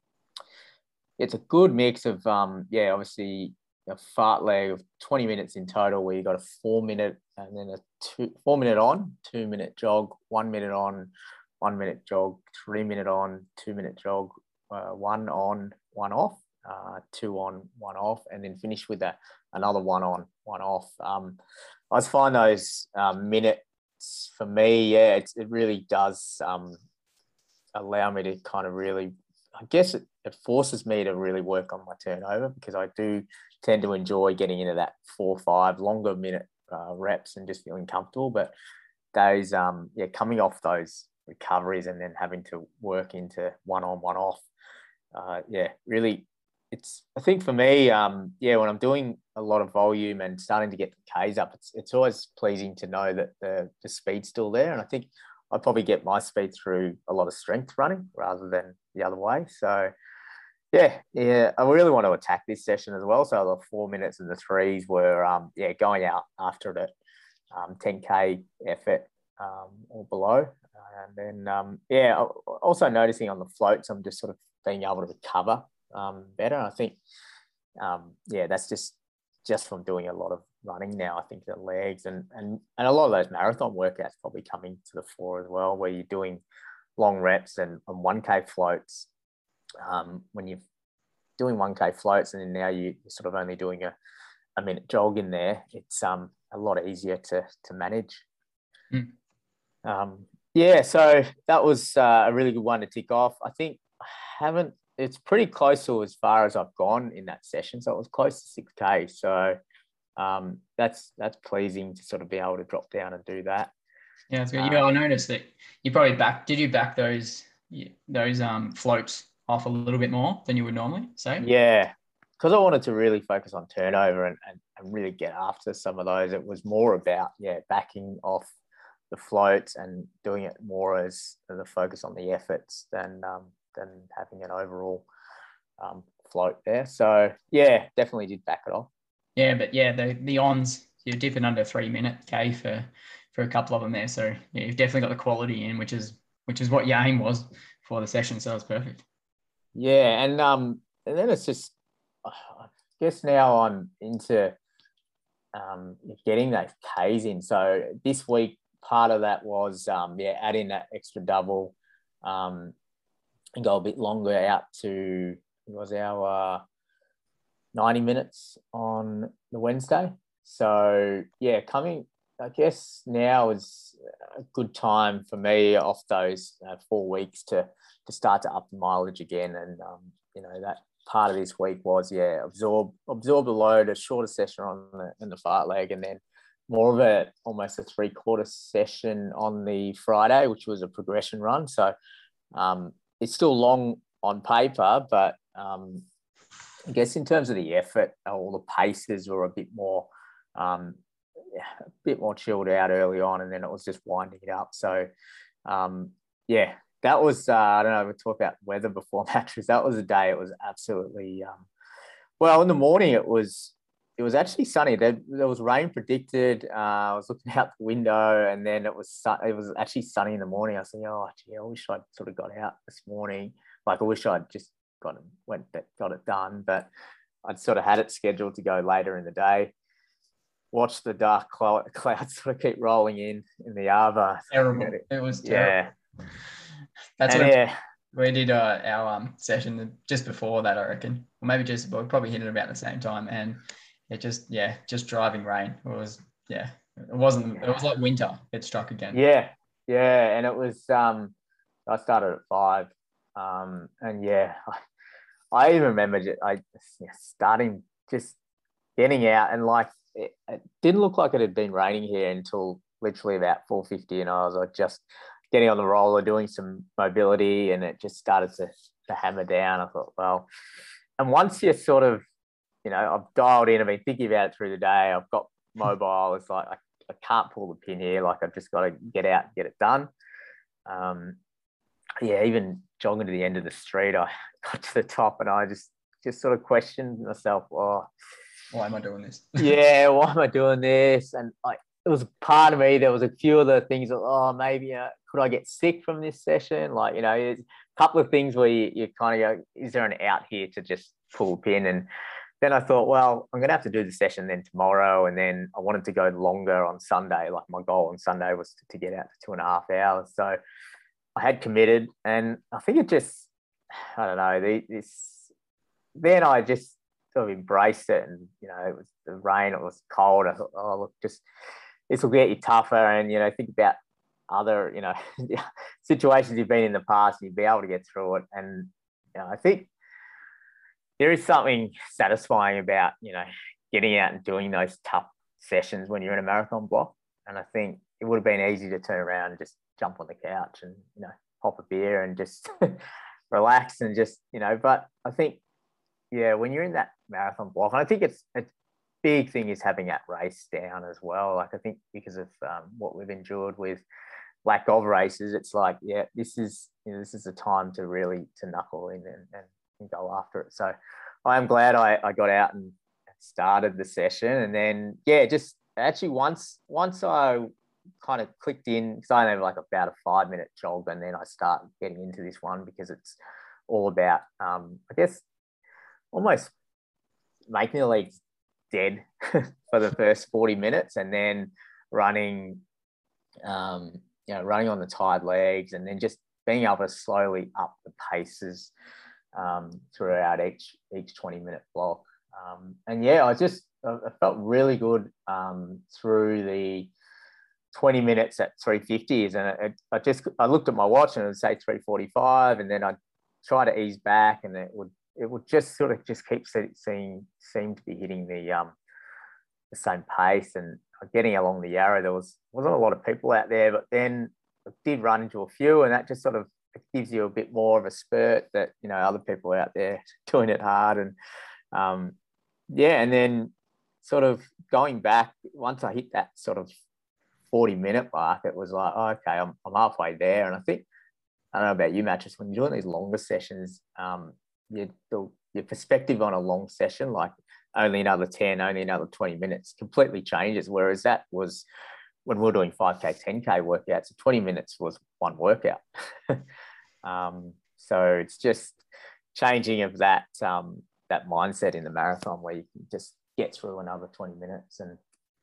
it's a good mix of um yeah obviously a fartlek of twenty minutes in total where you got a four minute and then a two four minute on, two minute jog, one minute on, one minute jog, three minute on, two minute jog, uh, one on, one off, uh, two on, one off, and then finish with a, another one on, one off. Um, I just find those um, minutes for me, yeah, it's, it really does um, allow me to kind of really, I guess it, it forces me to really work on my turnover because I do tend to enjoy getting into that four or five longer minute uh, reps and just feeling comfortable. But those, um, yeah, coming off those recoveries and then having to work into one on, one off, uh, yeah, really it's, I think for me, um, yeah, when I'm doing a lot of volume and starting to get the Ks up, it's it's always pleasing to know that the the speed's still there. And I think I probably get my speed through a lot of strength running rather than the other way. So yeah, yeah, I really want to attack this session as well. So the four minutes and the threes were, um, yeah, going out after it, um, ten K effort um, or below. And then, um, yeah, also noticing on the floats, I'm just sort of being able to recover um, better. I think, um, yeah, that's just just from doing a lot of running now. I think the legs and and and a lot of those marathon workouts probably coming to the fore as well, where you're doing long reps and, and one K floats. Um, when you're doing one K floats and then now you, you're sort of only doing a, a minute jog in there, it's um a lot easier to to manage. Mm. Um, yeah, so that was uh, a really good one to tick off. I think I haven't. It's pretty close to as far as I've gone in that session, so it was close to six K. So um, that's that's pleasing to sort of be able to drop down and do that. Yeah, that's good. Um, yeah, I noticed that you probably back. Did you back those those um floats off a little bit more than you would normally say? Yeah, because I wanted to really focus on turnover and, and, and really get after some of those. It was more about, yeah, backing off the floats and doing it more as, as a focus on the efforts than um, than having an overall um, float there. So, yeah, definitely did back it off. Yeah, but yeah, the, the ons, you're dipping under three minute K for, for a couple of them there. So yeah, you've definitely got the quality in, which is which is what your aim was for the session. So it's perfect. Yeah, and um, and then it's just, I guess now I'm into um, getting those Ks in. So this week, part of that was, um, yeah, adding that extra double um, and go a bit longer out to, it was our uh, ninety minutes on the Wednesday. So, yeah, coming, I guess now is a good time for me off those uh, four weeks to to start to up the mileage again. And, um, you know, that part of this week was, yeah, absorb absorb the load, a shorter session on the, in the fart leg, and then more of a almost a three quarter session on the Friday, which was a progression run. So um, it's still long on paper, but um, I guess in terms of the effort, all the paces were a bit more, um, yeah, a bit more chilled out early on, and then it was just winding it up. So um, yeah, that was, uh, I don't know, we talked about weather before matches. That was a day, it was absolutely, um, well, in the morning it was, it was actually sunny. There, there was rain predicted. Uh, I was looking out the window and then it was, it was actually sunny in the morning. I was thinking, oh, gee, I wish I'd sort of got out this morning. Like I wish I'd just got it, went, got it done, but I'd sort of had it scheduled to go later in the day. Watch the dark cloud, clouds sort of keep rolling in in the Arva. Terrible. It was terrible. Yeah. That's and what yeah. we did uh, our um, session just before that, I reckon. Or maybe just, we probably hit it about the same time. And it just, yeah, just driving rain. It was, yeah, it wasn't, it was like winter. It struck again. Yeah. Yeah. And it was, um, I started at five. Um, and yeah, I, I even remember just, I yeah, starting just getting out and like, it, it didn't look like it had been raining here until literally about four fifty. And I was like just getting on the roller, doing some mobility, and it just started to, to hammer down. I thought, well, and once you sort of, you know, I've dialed in, I've been thinking about it through the day, I've got mobile, it's like, I, I can't pull the pin here. Like I've just got to get out and get it done. Um, yeah, even jogging to the end of the street, I got to the top and I just, just sort of questioned myself, oh, why am I doing this? yeah, why am I doing this? And like, it was part of me, there was a few other things that, oh, maybe uh, could I get sick from this session? Like, you know, a couple of things where you, you kind of go, is there an out here to just pull a pin? And then I thought, well, I'm going to have to do the session then tomorrow. And then I wanted to go longer on Sunday. Like my goal on Sunday was to, to get out to two and a half hours. So I had committed, and I think it just, I don't know, the, this, then I just sort of embraced it. And, you know, it was the rain, it was cold. I thought, oh, look, just, this will get you tougher. And, you know, think about other, you know, situations you've been in the past, and you'd be able to get through it. And, you know, I think there is something satisfying about, you know, getting out and doing those tough sessions when you're in a marathon block. And I think it would have been easy to turn around and just jump on the couch and, you know, pop a beer and just relax and just, you know, but I think yeah, when you're in that marathon block, and I think it's a big thing is having that race down as well. Like I think because of um, what we've endured with lack of races, it's like, yeah, this is you know, this is the time to really to knuckle in and, and, and go after it. So I'm glad I, I got out and started the session, and then yeah, just actually once once I kind of clicked in, because I have like about a five minute jog, and then I start getting into this one because it's all about um, I guess almost making the legs dead for the first forty minutes, and then running um, you know running on the tired legs, and then just being able to slowly up the paces um, throughout each each twenty minute block. Um, and yeah, I just I felt really good um, through the twenty minutes at three fifties, and it, I just I looked at my watch and it would say three forty-five, and then I'd try to ease back, and it would it would just sort of just keep seeing seem to be hitting the um the same pace and getting along the Yarra. There was wasn't a lot of people out there, but then I did run into a few, and that just sort of it gives you a bit more of a spurt that you know other people out there doing it hard. And um yeah, and then sort of going back once I hit that sort of forty minute mark, it was like, oh, okay, I'm, I'm halfway there. And I think, I don't know about you, Mattress, when you're doing these longer sessions, um, you, your perspective on a long session, like only another ten, only another twenty minutes, completely changes. Whereas that was when we were doing five K, ten K workouts, twenty minutes was one workout. um, so it's just changing of that, um, that mindset in the marathon where you can just get through another twenty minutes. And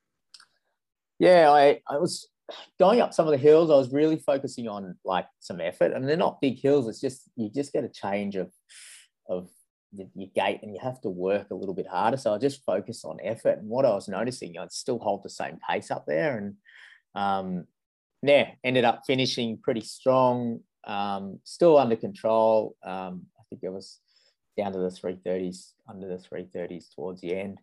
yeah, I, I was going up some of the hills. I was really focusing on like some effort, and they're not big hills. It's just, you just get a change of, of your gait, and you have to work a little bit harder. So I just focused on effort. And what I was noticing, I'd still hold the same pace up there. And um, yeah, ended up finishing pretty strong, um, still under control. Um, I think it was down to the three thirties, under the three thirties towards the end.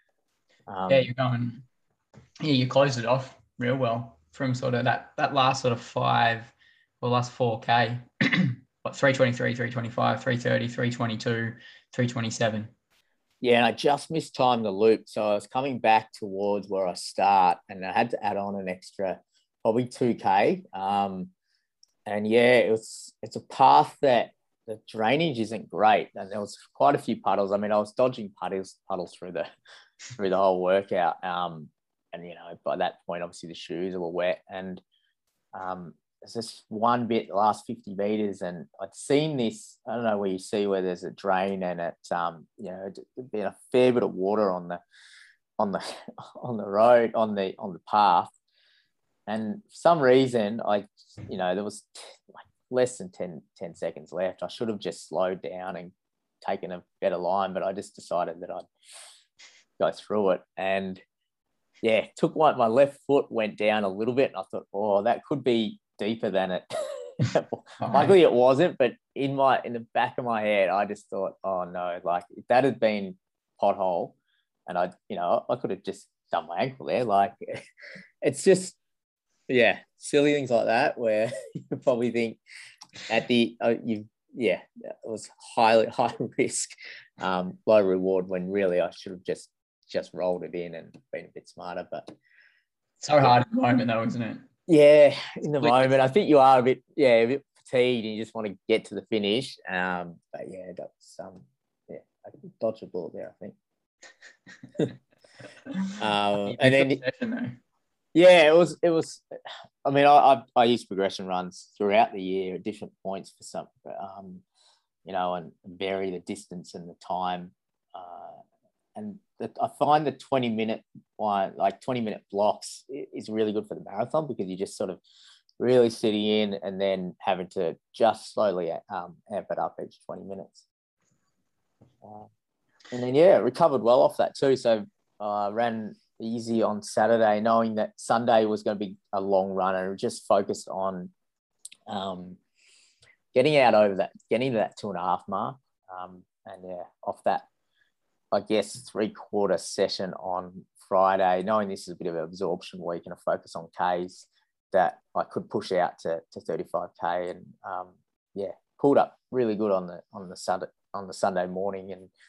Um, yeah, you're going, yeah, you closed it off real well from sort of that, that last sort of five or last four K, what, three twenty-three, three twenty-five, three thirty, three twenty-two, three twenty-seven. Yeah, and I just missed time the loop. So I was coming back towards where I start, and I had to add on an extra, probably two K. Um, and yeah, it was, it's a path that the drainage isn't great. And there was quite a few puddles. I mean, I was dodging puddles, puddles through the, through the whole workout. Um, and, you know, by that point, obviously the shoes were wet. And um, there's this one bit, the last fifty meters, and I'd seen this, I don't know where you see where there's a drain, and it, um, you know, there'd been a fair bit of water on the, on the, on the road, on the, on the path. And for some reason, I, you know, there was like less than ten, ten seconds left. I should have just slowed down and taken a better line, but I just decided that I'd go through it. And yeah, took one, my left foot went down a little bit, and I thought, oh, that could be deeper than it. Luckily it wasn't, but in my, in the back of my head, I just thought, oh no, like if that had been pothole, and I, you know, I could have just done my ankle there. Like it's just, yeah, silly things like that where you probably think at the, uh, you, yeah, it was highly, high risk, um, low reward, when really I should have just, just rolled it in and been a bit smarter. But so yeah. Hard at the moment though, isn't it? Yeah, in the moment, I think you are a bit, yeah, a bit fatigued, and you just want to get to the finish. Um, but yeah, that's um, yeah, I dodged a bullet there, I think. um, and then, session, yeah, it was, it was. I mean, I, I I use progression runs throughout the year at different points for some, um, you know, and vary the distance and the time. Uh, and the, I find the twenty minute one, like twenty minute blocks, is really good for the marathon, because you're just sort of really sitting in and then having to just slowly um, amp it up each twenty minutes. Uh, and then, yeah, recovered well off that too. So I uh, ran easy on Saturday, knowing that Sunday was going to be a long run, and just focused on um, getting out over that, getting to that two and a half mark. Um, and yeah, off that, I guess, three quarter session on Friday, knowing this is a bit of an absorption week and a focus on Ks, that I could push out to, to thirty-five K, and um, yeah, pulled up really good on the on the Sunday on the Sunday morning, and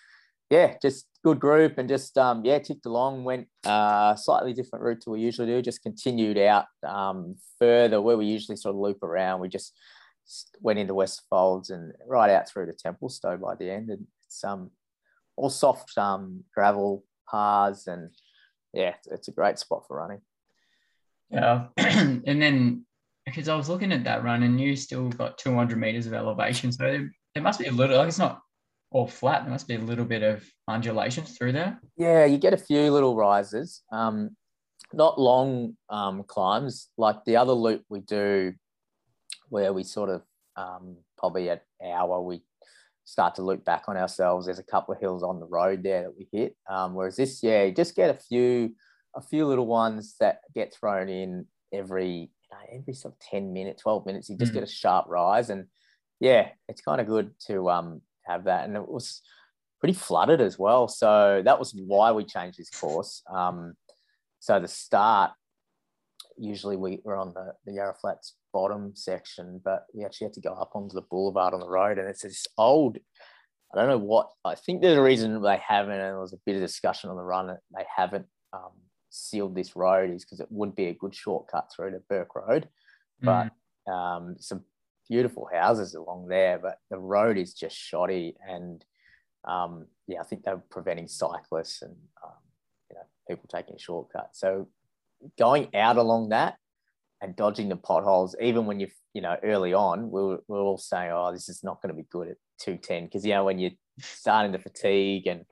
yeah, just good group and just, um, yeah, ticked along, went uh, slightly different route to what we usually do, just continued out um, further where we usually sort of loop around. We just went into Westfolds and right out through to Templestowe by the end. And it's um, all soft um, gravel paths and, yeah, it's, it's a great spot for running. Yeah. And then, because I was looking at that run and you still got two hundred meters of elevation. So there, there must be a little, like it's not all flat. There must be a little bit of undulations through there. Yeah, you get a few little rises, um, not long um, climbs. Like the other loop we do where we sort of um, probably at hour, we start to loop back on ourselves. There's a couple of hills on the road there that we hit. Um, whereas this, yeah, you just get a few, a few little ones that get thrown in every, you know, every sort of ten minutes, twelve minutes. You just mm. get a sharp rise. And yeah, it's kind of good to um, have that. And it was pretty flooded as well. So that was why we changed this course. Um, so the start, usually we were on the, the Yarra Flats bottom section, but we actually had to go up onto the boulevard on the road. And it's this old, I don't know what, I think there's a reason they haven't, and there was a bit of discussion on the run that they haven't um, sealed this road, is because it would be a good shortcut through to Burke Road. But mm. um, some beautiful houses along there, but the road is just shoddy. And um, yeah, I think they're preventing cyclists and um, you know, people taking shortcuts. So going out along that and dodging the potholes, even when you, you know, early on, we were, we were all saying, oh, this is not going to be good at two ten. Because, you know, when you're starting to fatigue and,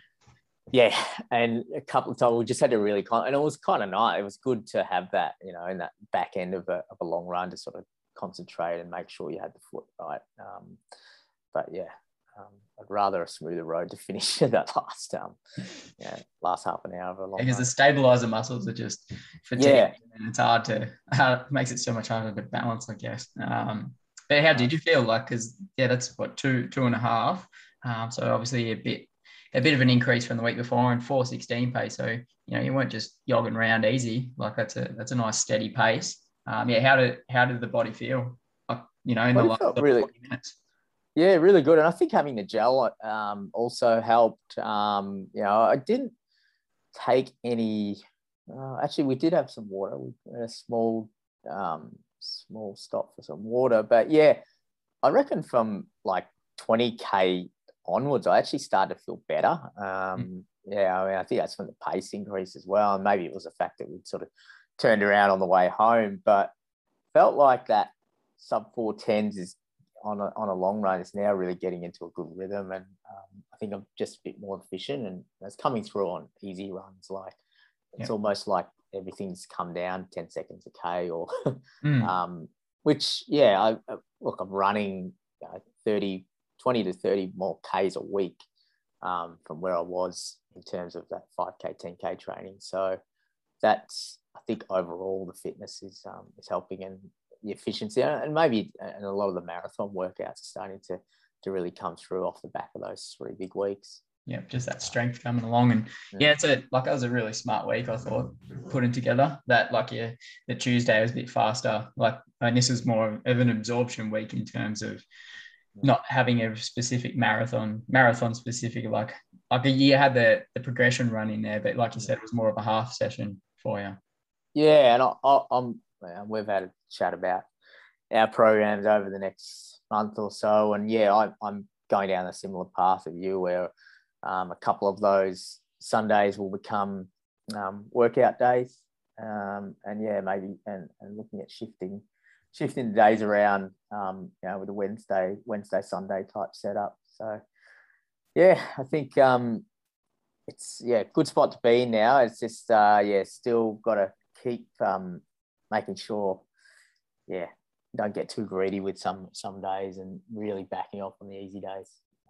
yeah, and a couple of times we just had to really, con- and it was kind of nice. It was good to have that, you know, in that back end of a, of a long run to sort of concentrate and make sure you had the foot right. Um, but, yeah. Um, I'd rather a smoother road to finish that last um, yeah, last half an hour of a long. Because run. the stabilizer muscles are just fatigued, yeah, and it's hard to uh, makes it so much harder to balance, I guess. Um, but how did you feel like? Because yeah, that's what two two and a half. Um, so obviously a bit a bit of an increase from the week before and four sixteen pace. So you know you weren't just jogging around easy. Like that's a that's a nice steady pace. Um, yeah, how did how did the body feel? Like, you know, in body the last really, forty minutes. Yeah, really good. And I think having the gel um, also helped. Um, you know, I didn't take any, uh, actually we did have some water. We had a small, um, small stop for some water. But yeah, I reckon from like twenty K onwards, I actually started to feel better. Um, yeah, I mean, I think that's when the pace increased as well. And maybe it was the fact that we'd sort of turned around on the way home, but felt like that sub four tens is, on a, on a long run, it's now really getting into a good rhythm. And um, I think I'm just a bit more efficient, and it's coming through on easy runs. Like it's yep. almost like everything's come down ten seconds a K or, mm. um, which, yeah, I, look, I'm running you know, thirty, twenty to thirty more Ks a week um, from where I was in terms of that five K, ten K training. So that's, I think overall the fitness is, um, is helping, and the efficiency, and maybe and a lot of the marathon workouts are starting to to really come through off the back of those three big weeks. Yeah, just that strength coming along. And yeah, it's a like that was a really smart week, I thought, putting together. That like yeah, the Tuesday was a bit faster. Like and this is more of an absorption week in terms of not having a specific marathon, marathon specific, like like a year had the the progression run in there, but like you said, it was more of a half session for you. Yeah, and I, I, I'm we've had a chat about our programs over the next month or so. And yeah, I, I'm going down a similar path of you where um, a couple of those Sundays will become um, workout days. Um, and yeah, maybe, and, and looking at shifting, shifting the days around, um, you know, with a Wednesday, Wednesday, Sunday type setup. So yeah, I think um, it's, yeah, good spot to be in now. It's just, uh, yeah, still got to keep, um, making sure, yeah, don't get too greedy with some some days and really backing off on the easy days.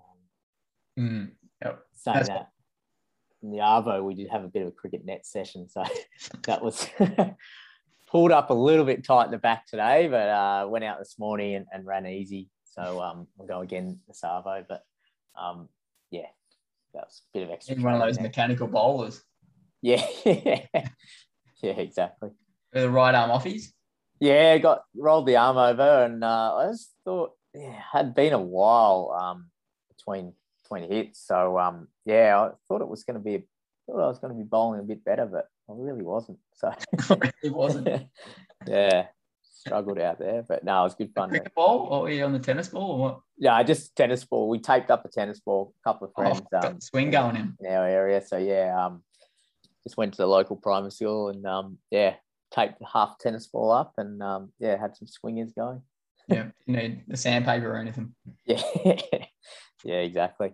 Um, mm, yep. Saying That's that, in the Arvo, we did have a bit of a cricket net session, so that was pulled up a little bit tight in the back today, but uh, went out this morning and, and ran easy. So um, I'll go again this Arvo, but um, yeah, that was a bit of extra. One of those there. Mechanical bowlers. Yeah, yeah, exactly. The right arm offies? Yeah, got rolled the arm over, and uh, I just thought, yeah, it had been a while um, between twenty hits. So um, yeah, I thought it was going to be, thought I was going to be bowling a bit better, but I really wasn't. So it wasn't. Yeah, struggled out there, but no, it was good fun. A cricket ball, or were you on the tennis ball, or what? Yeah, just tennis ball. We taped up a tennis ball. A couple of friends Oh, got um, the swing going in. in our area. So yeah, um, just went to the local primary school and um, yeah, taped half tennis ball up and um, yeah, had some swingers going. Yeah, you need the sandpaper or anything. Yeah, yeah, exactly.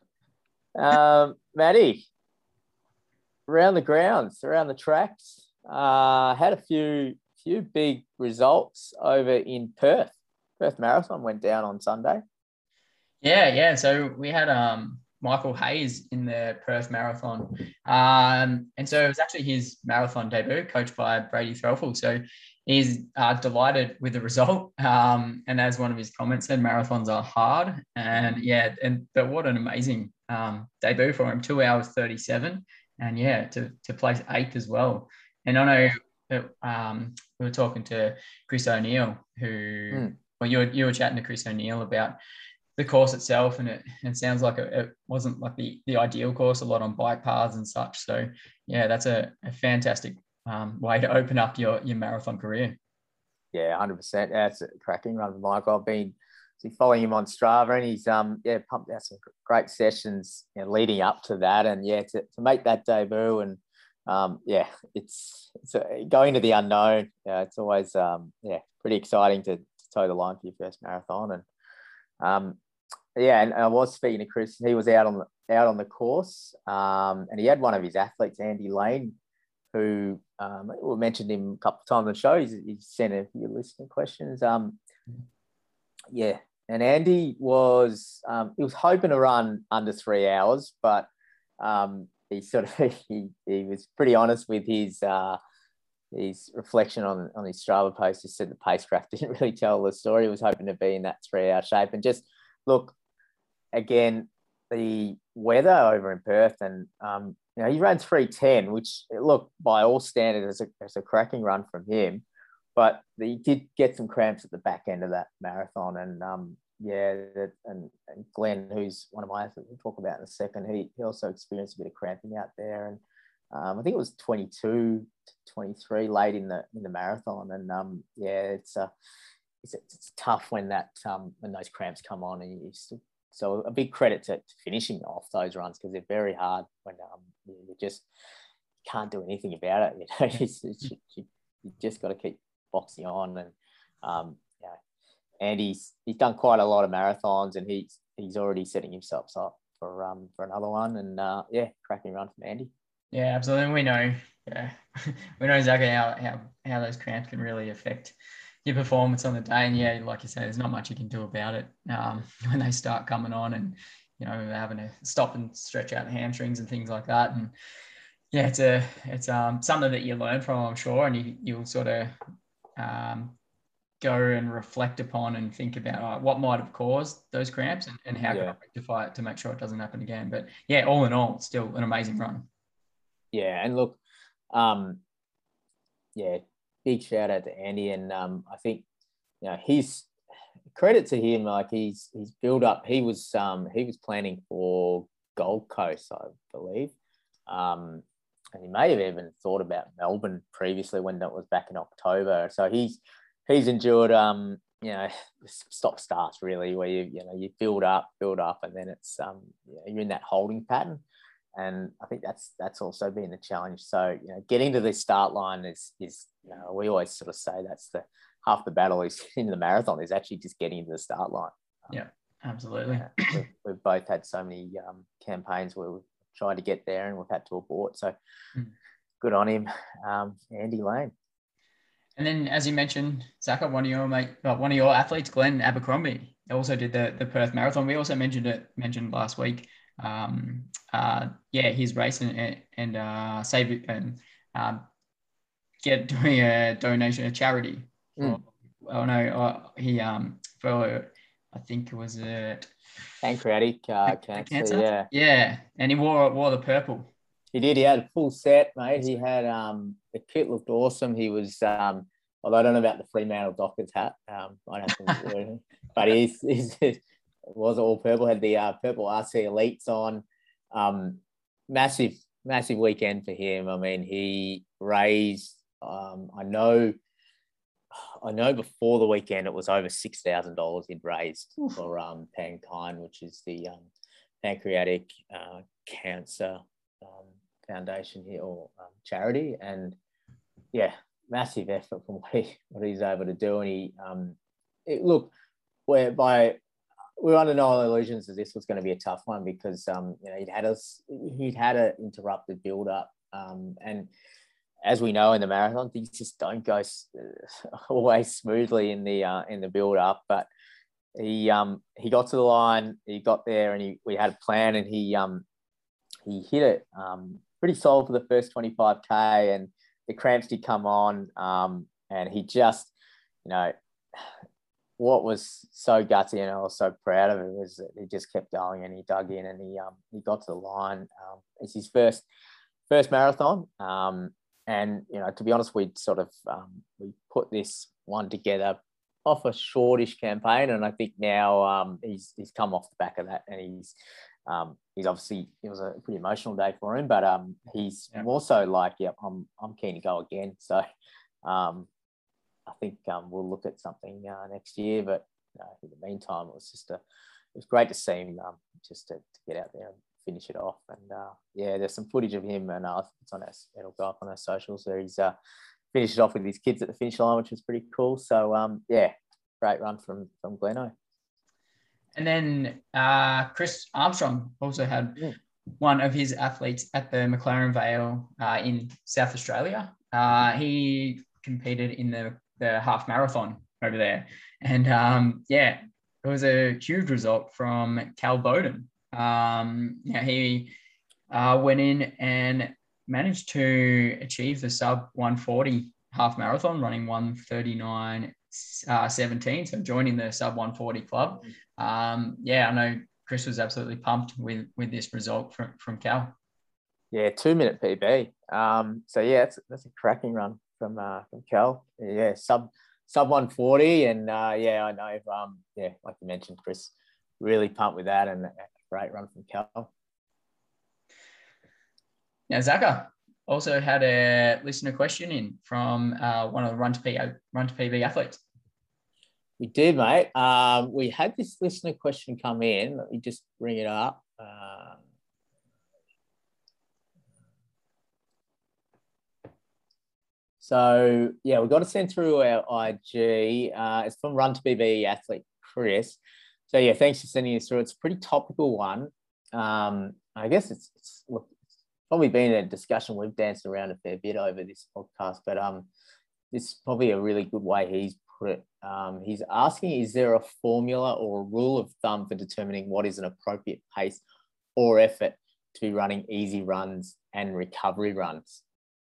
Um, Maddie, around the grounds, around the tracks, uh, had a few few big results over in Perth. Perth Marathon went down on Sunday. Yeah, yeah. So we had um Michael Hayes in the Perth Marathon, um, and so it was actually his marathon debut, coached by Brady Threlfall. So he's uh, delighted with the result. Um, and as one of his comments said, marathons are hard, and yeah, and but what an amazing um, debut for him, two hours thirty-seven, and yeah, to to place eighth as well. And I know that, um, we were talking to Chris O'Neill, who mm. well, you were, you were chatting to Chris O'Neill about the course itself, and it, it sounds like it, it wasn't like the, the ideal course, a lot on bike paths and such. So yeah, that's a, a fantastic um, way to open up your, your marathon career. Yeah, one hundred percent. Yeah, it's a cracking run, Michael. I've been following him on Strava, and he's um yeah pumped out some great sessions, you know, leading up to that, and yeah, to, to make that debut, and um yeah, it's it's a, going to the unknown. Yeah, it's always um yeah pretty exciting to, to toe the line for your first marathon, and um. Yeah, and I was speaking to Chris. He was out on the out on the course, um, and he had one of his athletes, Andy Lane, who um, we mentioned him a couple of times on the show. He's, he's sent a few listening questions. Um, yeah, and Andy was um, he was hoping to run under three hours, but um, he sort of he he was pretty honest with his uh, his reflection on on his Strava post. He said the pacecraft didn't really tell the story. He was hoping to be in that three hour shape, and just look. Again, the weather over in Perth, and um, you know, he ran three ten, which look by all standards is a, is a cracking run from him, but he did get some cramps at the back end of that marathon, and um, yeah, that, and, and Glenn, who's one of my athletes we'll talk about in a second, he, he also experienced a bit of cramping out there, and um, I think it was twenty-two to twenty-three late in the in the marathon, and um, yeah, it's a it's, it's tough when that um, when those cramps come on, and you still. So a big credit to, to finishing off those runs, because they're very hard when um, you, you just can't do anything about it. You know, it's, it's, you, you just got to keep boxing on. And um, you know, and he's he's done quite a lot of marathons, and he's he's already setting himself up for um for another one. And uh, yeah, cracking run from Andy. Yeah, absolutely. We know, yeah, we know exactly how how how those cramps can really affect your performance on the day. And yeah, like you say, there's not much you can do about it um, when they start coming on, and you know, having to stop and stretch out the hamstrings and things like that. And yeah, it's a it's um something that you learn from, I'm sure, and you you'll sort of um go and reflect upon and think about uh, what might have caused those cramps, and, and how yeah. can I rectify it to make sure it doesn't happen again. But yeah, all in all, still an amazing run. Yeah, and look, um, yeah. Big shout out to Andy, and um, I think you know he's credit to him. Like he's he's built up. He was um, he was planning for Gold Coast, I believe, um, and he may have even thought about Melbourne previously when that was back in October. So he's he's endured um, you know stop starts really, where you you know you build up, build up, and then it's um, you know, you're in that holding pattern. And I think that's that's also been the challenge. So, you know, getting to the start line is, is you know, we always sort of say that's the half the battle is in the marathon is actually just getting to the start line. Yeah, absolutely. Uh, we've, we've both had so many um, campaigns where we've tried to get there and we've had to abort. So mm. good on him, um, Andy Lane. And then, as you mentioned, Zaka, one of your mate, well, one of your athletes, Glenn Abercrombie, also did the, the Perth Marathon. We also mentioned it mentioned last week. Um, uh, yeah, his race and and uh, save it and um, get doing a donation, a charity. For, mm. Oh no, uh, he um for I think it was a pancreatic uh, cancer, cancer. Yeah, yeah, and he wore wore the purple. He did. He had a full set, mate. He had um the kit looked awesome. He was um although I don't know about the Fremantle doctor's hat. Um, I don't think, but he's he's. was all purple. Had the uh, purple R C Elites on. Um, massive, massive weekend for him. I mean, he raised. Um, I know. I know before the weekend it was over six thousand dollars he'd raised for um, Pankine, which is the um, pancreatic uh, cancer um, foundation here or um, charity, and yeah, massive effort from what, he, what he's able to do. And he, um, it, look, whereby we were under no illusions that this was going to be a tough one because um, you know he'd had us, he'd had an interrupted build up, um, and as we know in the marathon, things just don't go always smoothly in the uh, in the build up. But he um, he got to the line, he got there, and he, we had a plan, and he um, he hit it um, pretty solid for the first twenty-five K, and the cramps did come on, um, and he just, you know, what was so gutsy and I was so proud of him was that he just kept going and he dug in and he um, he got to the line. Um, it's his first first marathon. Um, And, you know, to be honest, we'd sort of, um, we put this one together off a shortish campaign. And I think now um, he's he's come off the back of that and he's, um, he's obviously, it was a pretty emotional day for him, but um, he's yeah. more so like, yeah, I'm, I'm keen to go again. So um, I think um, we'll look at something uh, next year, but uh, in the meantime, it was just a, it was great to see him um, just to, to get out there and finish it off. And uh, yeah, there's some footage of him, and uh, it's on our, it'll go up on our socials. There he's uh, finished it off with his kids at the finish line, which was pretty cool. So um, yeah, great run from from Gleno. And then uh, Chris Armstrong also had yeah. one of his athletes at the McLaren Vale uh, in South Australia. Uh, he competed in the the half marathon over there, and um, yeah, it was a huge result from Cal Bowden. Um, yeah, he uh, went in and managed to achieve the sub one forty half marathon, running one thirty-nine seventeen. So joining the sub one forty club. Um, yeah, I know Chris was absolutely pumped with with this result from, from Cal. Yeah, two minute P B. Um, so yeah, that's that's a cracking run from uh, from Cal. Yeah, sub sub one forty, and uh, yeah, I know. Um, yeah, like you mentioned, Chris, really pumped with that, and great run from Cal. Now, Zaka also had a listener question in from uh, one of the Run to P Run to P B athletes. We did, mate. Um, we had this listener question come in. Let me just bring it up. Uh, so, yeah, we've got to send through our I G. Uh, it's from Run to P B athlete Chris. So, yeah, thanks for sending this through. It's a pretty topical one. Um, I guess it's, it's, look, it's probably been a discussion we've danced around a fair bit over this podcast, but um, it's probably a really good way he's put it. Um, he's asking, is there a formula or a rule of thumb for determining what is an appropriate pace or effort to be running easy runs and recovery runs?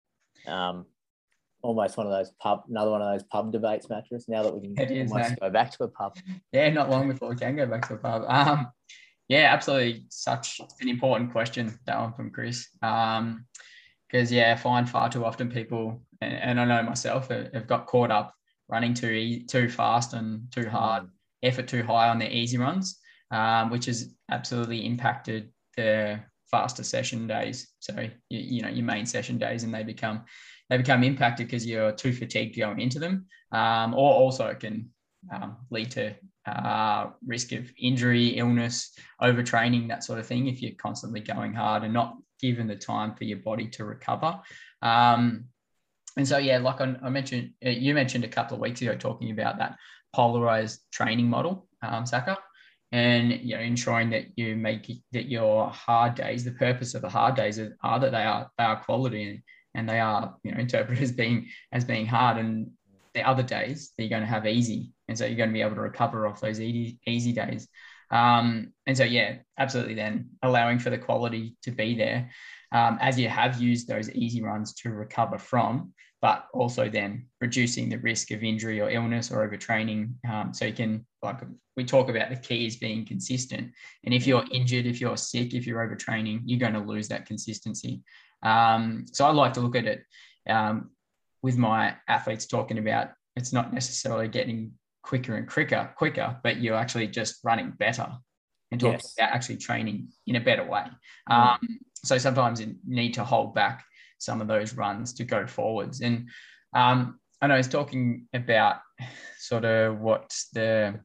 Um, almost one of those pub, another one of those pub debates, Mattress, now that we can is, almost man. go back to a pub. Yeah, not long before we can go back to a pub. Um, yeah, absolutely. Such an important question, that one from Chris. Um, because, yeah, I find far too often people, and, and I know myself, have, have got caught up running too e- too fast and too hard, effort too high on their easy runs, um, which has absolutely impacted the faster session days. So, you, you know, your main session days, and they become they become impacted because you're too fatigued going into them, um, or also it can um, lead to uh, risk of injury, illness, overtraining, that sort of thing, if you're constantly going hard and not given the time for your body to recover. Um, And so, yeah, like I, I mentioned, you mentioned a couple of weeks ago talking about that polarized training model, um, Saka, and, you know, ensuring that you make that your hard days, the purpose of the hard days are, are that they are they are quality and, and they are, you know, interpreted as being as being hard, and the other days that you're going to have easy, and so you're going to be able to recover off those easy easy days. Um, and so, yeah, absolutely. Then allowing for the quality to be there. Um, as you have used those easy runs to recover from, but also then reducing the risk of injury or illness or overtraining. Um, so you can, like we talk about, the key is being consistent. And if you're injured, if you're sick, if you're overtraining, you're going to lose that consistency. Um, so I like to look at it um, with my athletes talking about, it's not necessarily getting quicker and quicker, quicker, but you're actually just running better. and talking Yes. about actually training in a better way. Mm. Um, so sometimes you need to hold back some of those runs to go forwards. And um, I know I was talking about sort of what's the,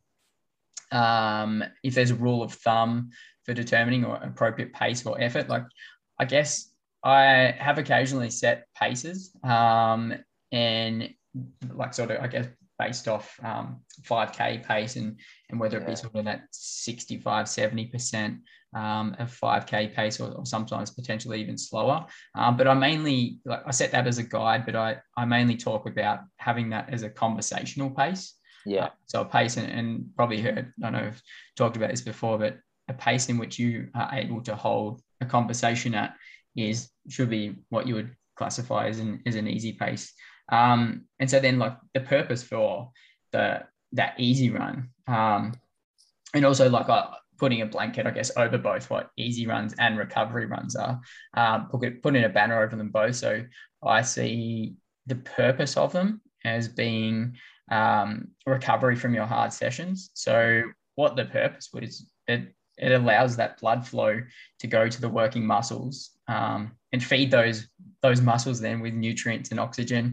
um, if there's a rule of thumb for determining or appropriate pace or effort. Like, I guess I have occasionally set paces, um, and like sort of, I guess, based off um, five K pace and, and whether it be Yeah. sort of that sixty-five, seventy percent um, of five K pace, or, or sometimes potentially even slower. Um, but I mainly, like I set that as a guide, but I, I mainly talk about having that as a conversational pace. Yeah. Uh, so a pace, and, and probably heard, I know I've talked about this before, but a pace in which you are able to hold a conversation at is should be what you would classify as an as an easy pace. Um, and so then, like, the purpose for the that easy run, um, and also like uh, putting a blanket, I guess, over both what easy runs and recovery runs are, um, put, putting a banner over them both. So I see the purpose of them as being um, recovery from your hard sessions. So what the purpose would is it it allows that blood flow to go to the working muscles, um, and feed those those muscles then with nutrients and oxygen,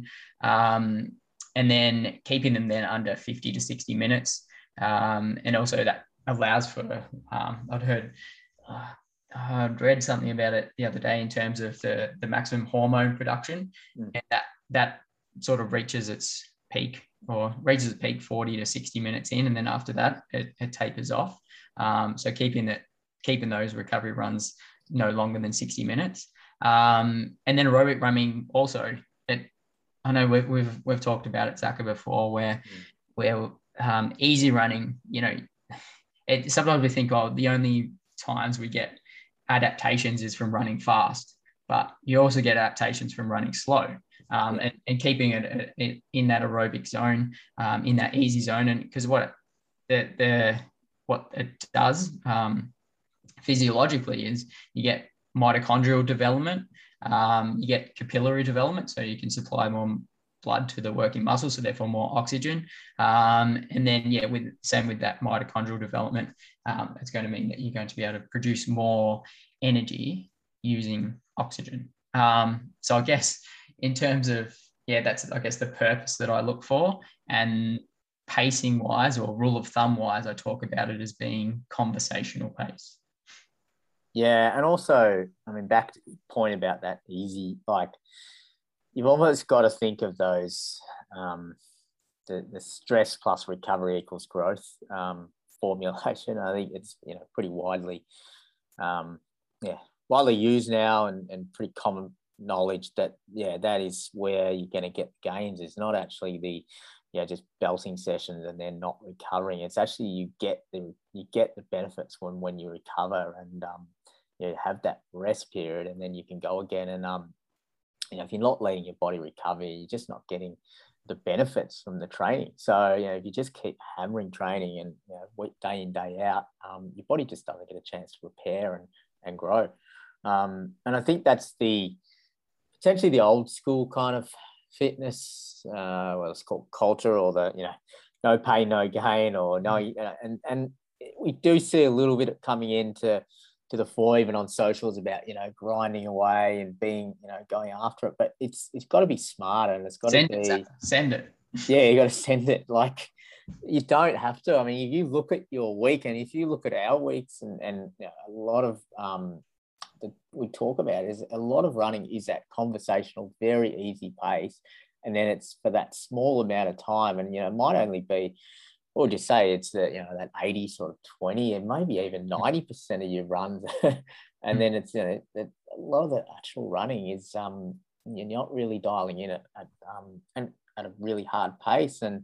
um, and then keeping them then under fifty to sixty minutes. Um, and also that allows for, um, I'd heard, uh, I'd read something about it the other day in terms of the, the maximum hormone production, Mm. and that that sort of reaches its peak or reaches its peak forty to sixty minutes in, and then after that it, it tapers off. Um, so keeping that, keeping those recovery runs no longer than sixty minutes. Um, and then aerobic running also, it, I know we've, we've, we've talked about it, Zaka, before, where, Mm. where um, easy running, you know, it, sometimes we think, oh, the only times we get adaptations is from running fast, but you also get adaptations from running slow, um, Yeah. and, and keeping it, it in that aerobic zone, um, in that easy zone. And because what the, the what it does um, physiologically is you get mitochondrial development, um, you get capillary development, so you can supply more blood to the working muscle, so therefore more oxygen. Um, and then, yeah, with same with that mitochondrial development, um, it's going to mean that you're going to be able to produce more energy using oxygen. Um, so I guess in terms of, yeah, that's, I guess, the purpose that I look for. And pacing wise, or rule of thumb wise, I talk about it as being conversational pace. Yeah. And also, I mean, back to the point about that easy, like, you've almost got to think of those, um, the, the stress plus recovery equals growth um, formulation. I think it's, you know, pretty widely, um, yeah, widely used now, and, and pretty common knowledge that, yeah, that is where you're going to get gains. It's not actually the, yeah, just belting sessions and then not recovering. It's actually you get the you get the benefits when when you recover, and um, you have that rest period, and then you can go again. And um, you know, if you're not letting your body recover, you're just not getting the benefits from the training. So, you know, if you just keep hammering training and, you know, week day in, day out, um, your body just doesn't get a chance to repair and, and grow. Um, and I think that's the potentially the old school kind of fitness, uh, well, it's called culture, or the, you know, no pain, no gain, or no, and, and we do see a little bit of coming into to the fore, even on socials, about, you know, grinding away and being, you know, going after it. But it's it's got to be smarter, and it's got Send to be it, send it. Yeah, you got to send it. Like, you don't have to. I mean, if you look at your week, and if you look at our weeks, and and you know, a lot of um that we talk about is a lot of running is that conversational, very easy pace, and then it's for that small amount of time, and you know, it might only be, what would you say, it's the, you know, that eighty sort of twenty, and maybe even ninety percent of your runs. And then it's, you know, that a lot of the actual running is, um, you're not really dialing in at, at um, and at a really hard pace. And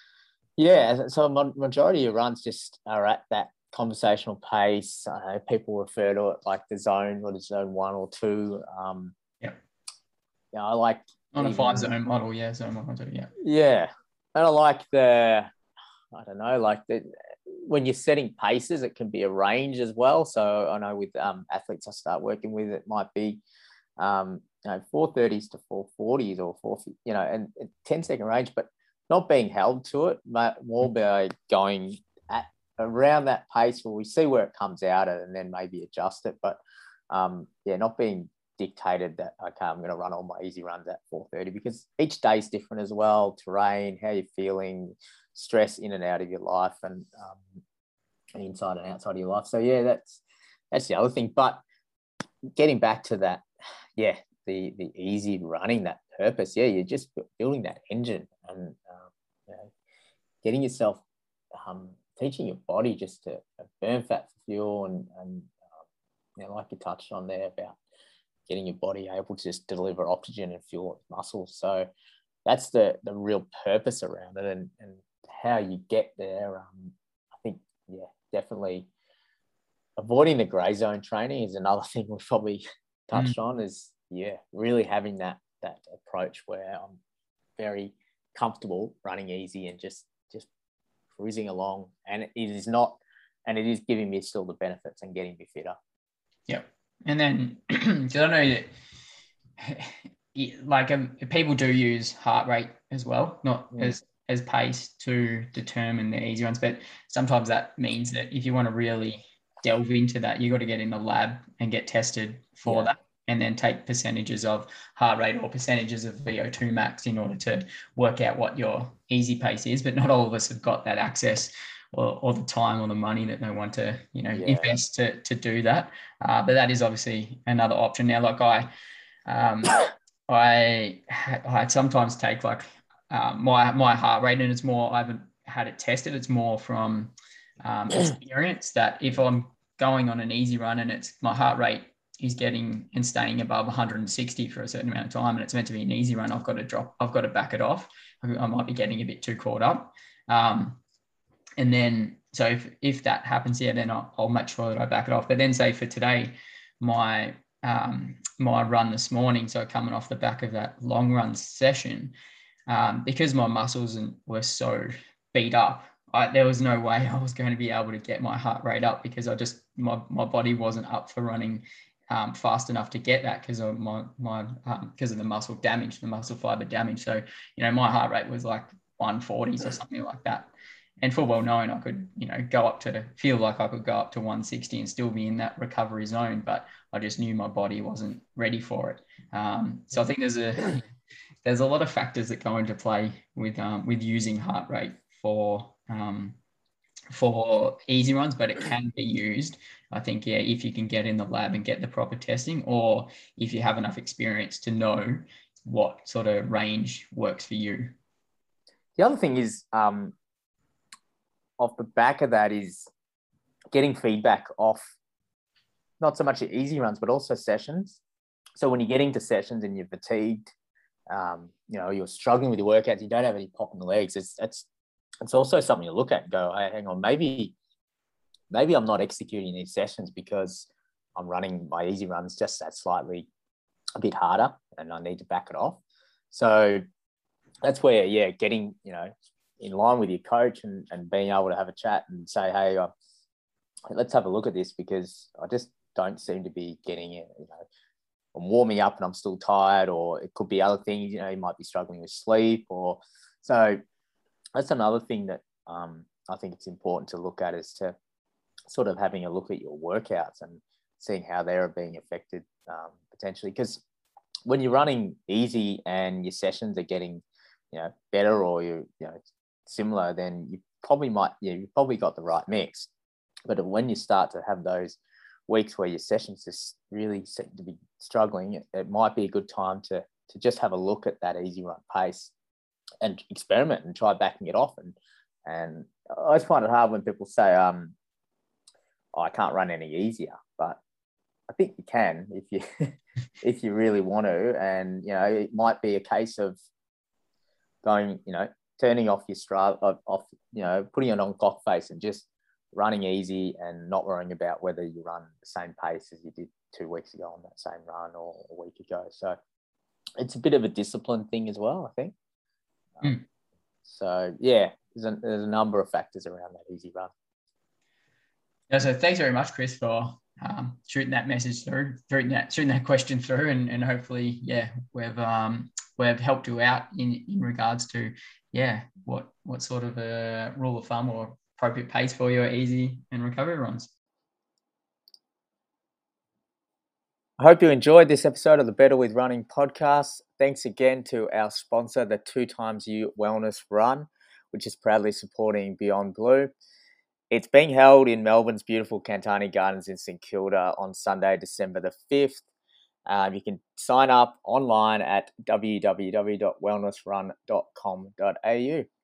yeah, so a majority of runs just are at that conversational pace. Uh, people refer to it like the zone, or the zone one or two. Um, yeah. Yeah, I like on even, a five zone model. Yeah. Zone one, two, yeah. Yeah. And I like the, I don't know, like the, when you're setting paces, it can be a range as well. So I know with um, athletes I start working with, it might be, um, you know, four thirties to four forties, or four, you know, and ten second range, but not being held to it, but more by going at around that pace where we see where it comes out at and then maybe adjust it. But um, yeah, not being dictated that, okay, I'm going to run all my easy runs at four thirty, because each day is different as well. Terrain, how you're feeling, stress in and out of your life, and um, inside and outside of your life. So yeah, that's that's the other thing. But getting back to that, yeah, the the easy running, that purpose, yeah, you're just building that engine and um, you know, getting yourself, um, teaching your body just to burn fat for fuel, and and um, you know, like you touched on there about getting your body able to just deliver oxygen and fuel its muscles. So that's the the real purpose around it, and and how you get there. Um, I think, yeah, definitely avoiding the grey zone training is another thing we've probably touched mm. on. Is yeah, really having that that approach where I'm very comfortable running easy and just just cruising along, and it is not, and it is giving me still the benefits and getting me fitter. Yep. And then, because I know that like um, people do use heart rate as well, not mm. as as pace to determine the easy runs, but sometimes that means that if you want to really delve into that, you got to get in the lab and get tested for yeah. that, and then take percentages of heart rate or percentages of V O two max in order to work out what your easy pace is. But not all of us have got that access or, or the time or the money that they want to, you know, yeah. invest to, to do that. Uh, but that is obviously another option. Now, like I, um, I, I sometimes take like uh, my, my heart rate, and it's more, I haven't had it tested. It's more from um, experience that if I'm going on an easy run and it's my heart rate is getting and staying above one hundred sixty for a certain amount of time, and it's meant to be an easy run, I've got to drop, I've got to back it off. I might be getting a bit too caught up. Um, and then, so if, if that happens, yeah, then I'll, I'll make sure that I back it off. But then say for today, my, um, my run this morning, so coming off the back of that long run session, um, because my muscles were so beat up, I, there was no way I was going to be able to get my heart rate up, because I just, my, my body wasn't up for running um, fast enough to get that because of my, my, um, because of the muscle damage, the muscle fiber damage. So, you know, my heart rate was like one forties or something like that. And full well known, I could, you know, go up to, feel like I could go up to one sixty and still be in that recovery zone, but I just knew my body wasn't ready for it. Um, so I think there's a, there's a lot of factors that go into play with, um, with using heart rate for, um, for easy runs, but it can be used, I think, yeah, if you can get in the lab and get the proper testing, or if you have enough experience to know what sort of range works for you. The other thing is, um, off the back of that, is getting feedback off not so much your easy runs, but also sessions. So when you're getting to sessions and you're fatigued, um, you know, you're struggling with your workouts, you don't have any pop in the legs, it's, it's, it's also something to look at and go, hey, hang on, maybe, maybe I'm not executing these sessions because I'm running my easy runs just that slightly a bit harder and I need to back it off. So that's where, yeah, getting, you know, in line with your coach and, and being able to have a chat and say, hey, uh, let's have a look at this, because I just don't seem to be getting it. You know, I'm warming up and I'm still tired, or it could be other things, you know, you might be struggling with sleep, or so that's another thing that um, I think it's important to look at, is to sort of having a look at your workouts and seeing how they're being affected um, potentially. Because when you're running easy and your sessions are getting, you know, better, or you're, you know, similar, then you probably might, yeah, you've probably got the right mix. But when you start to have those weeks where your sessions just really seem to be struggling, it, it might be a good time to to just have a look at that easy run pace and experiment and try backing it off. And and I always find it hard when people say, um, oh, I can't run any easier, but I think you can if you if you really want to. And you know, it might be a case of going, you know, turning off your Strava, off, you know, putting it on clock face and just running easy and not worrying about whether you run the same pace as you did two weeks ago on that same run or a week ago. So it's a bit of a discipline thing as well, I think. Um, mm. So yeah, there's a, there's a number of factors around that easy run. Yeah, so thanks very much, Chris, for um, shooting that message through, shooting that, shooting that question through, and, and hopefully, yeah, we've um, we've helped you out in, in regards to, yeah, what what sort of a rule of thumb or appropriate pace for your easy and recovery runs. I hope you enjoyed this episode of the Better With Running podcast. Thanks again to our sponsor, the Two Times U Wellness Run, which is proudly supporting Beyond Blue. It's being held in Melbourne's beautiful Cantani Gardens in St Kilda on Sunday, December the fifth. Um, you can sign up online at w w w dot wellness run dot com dot a u.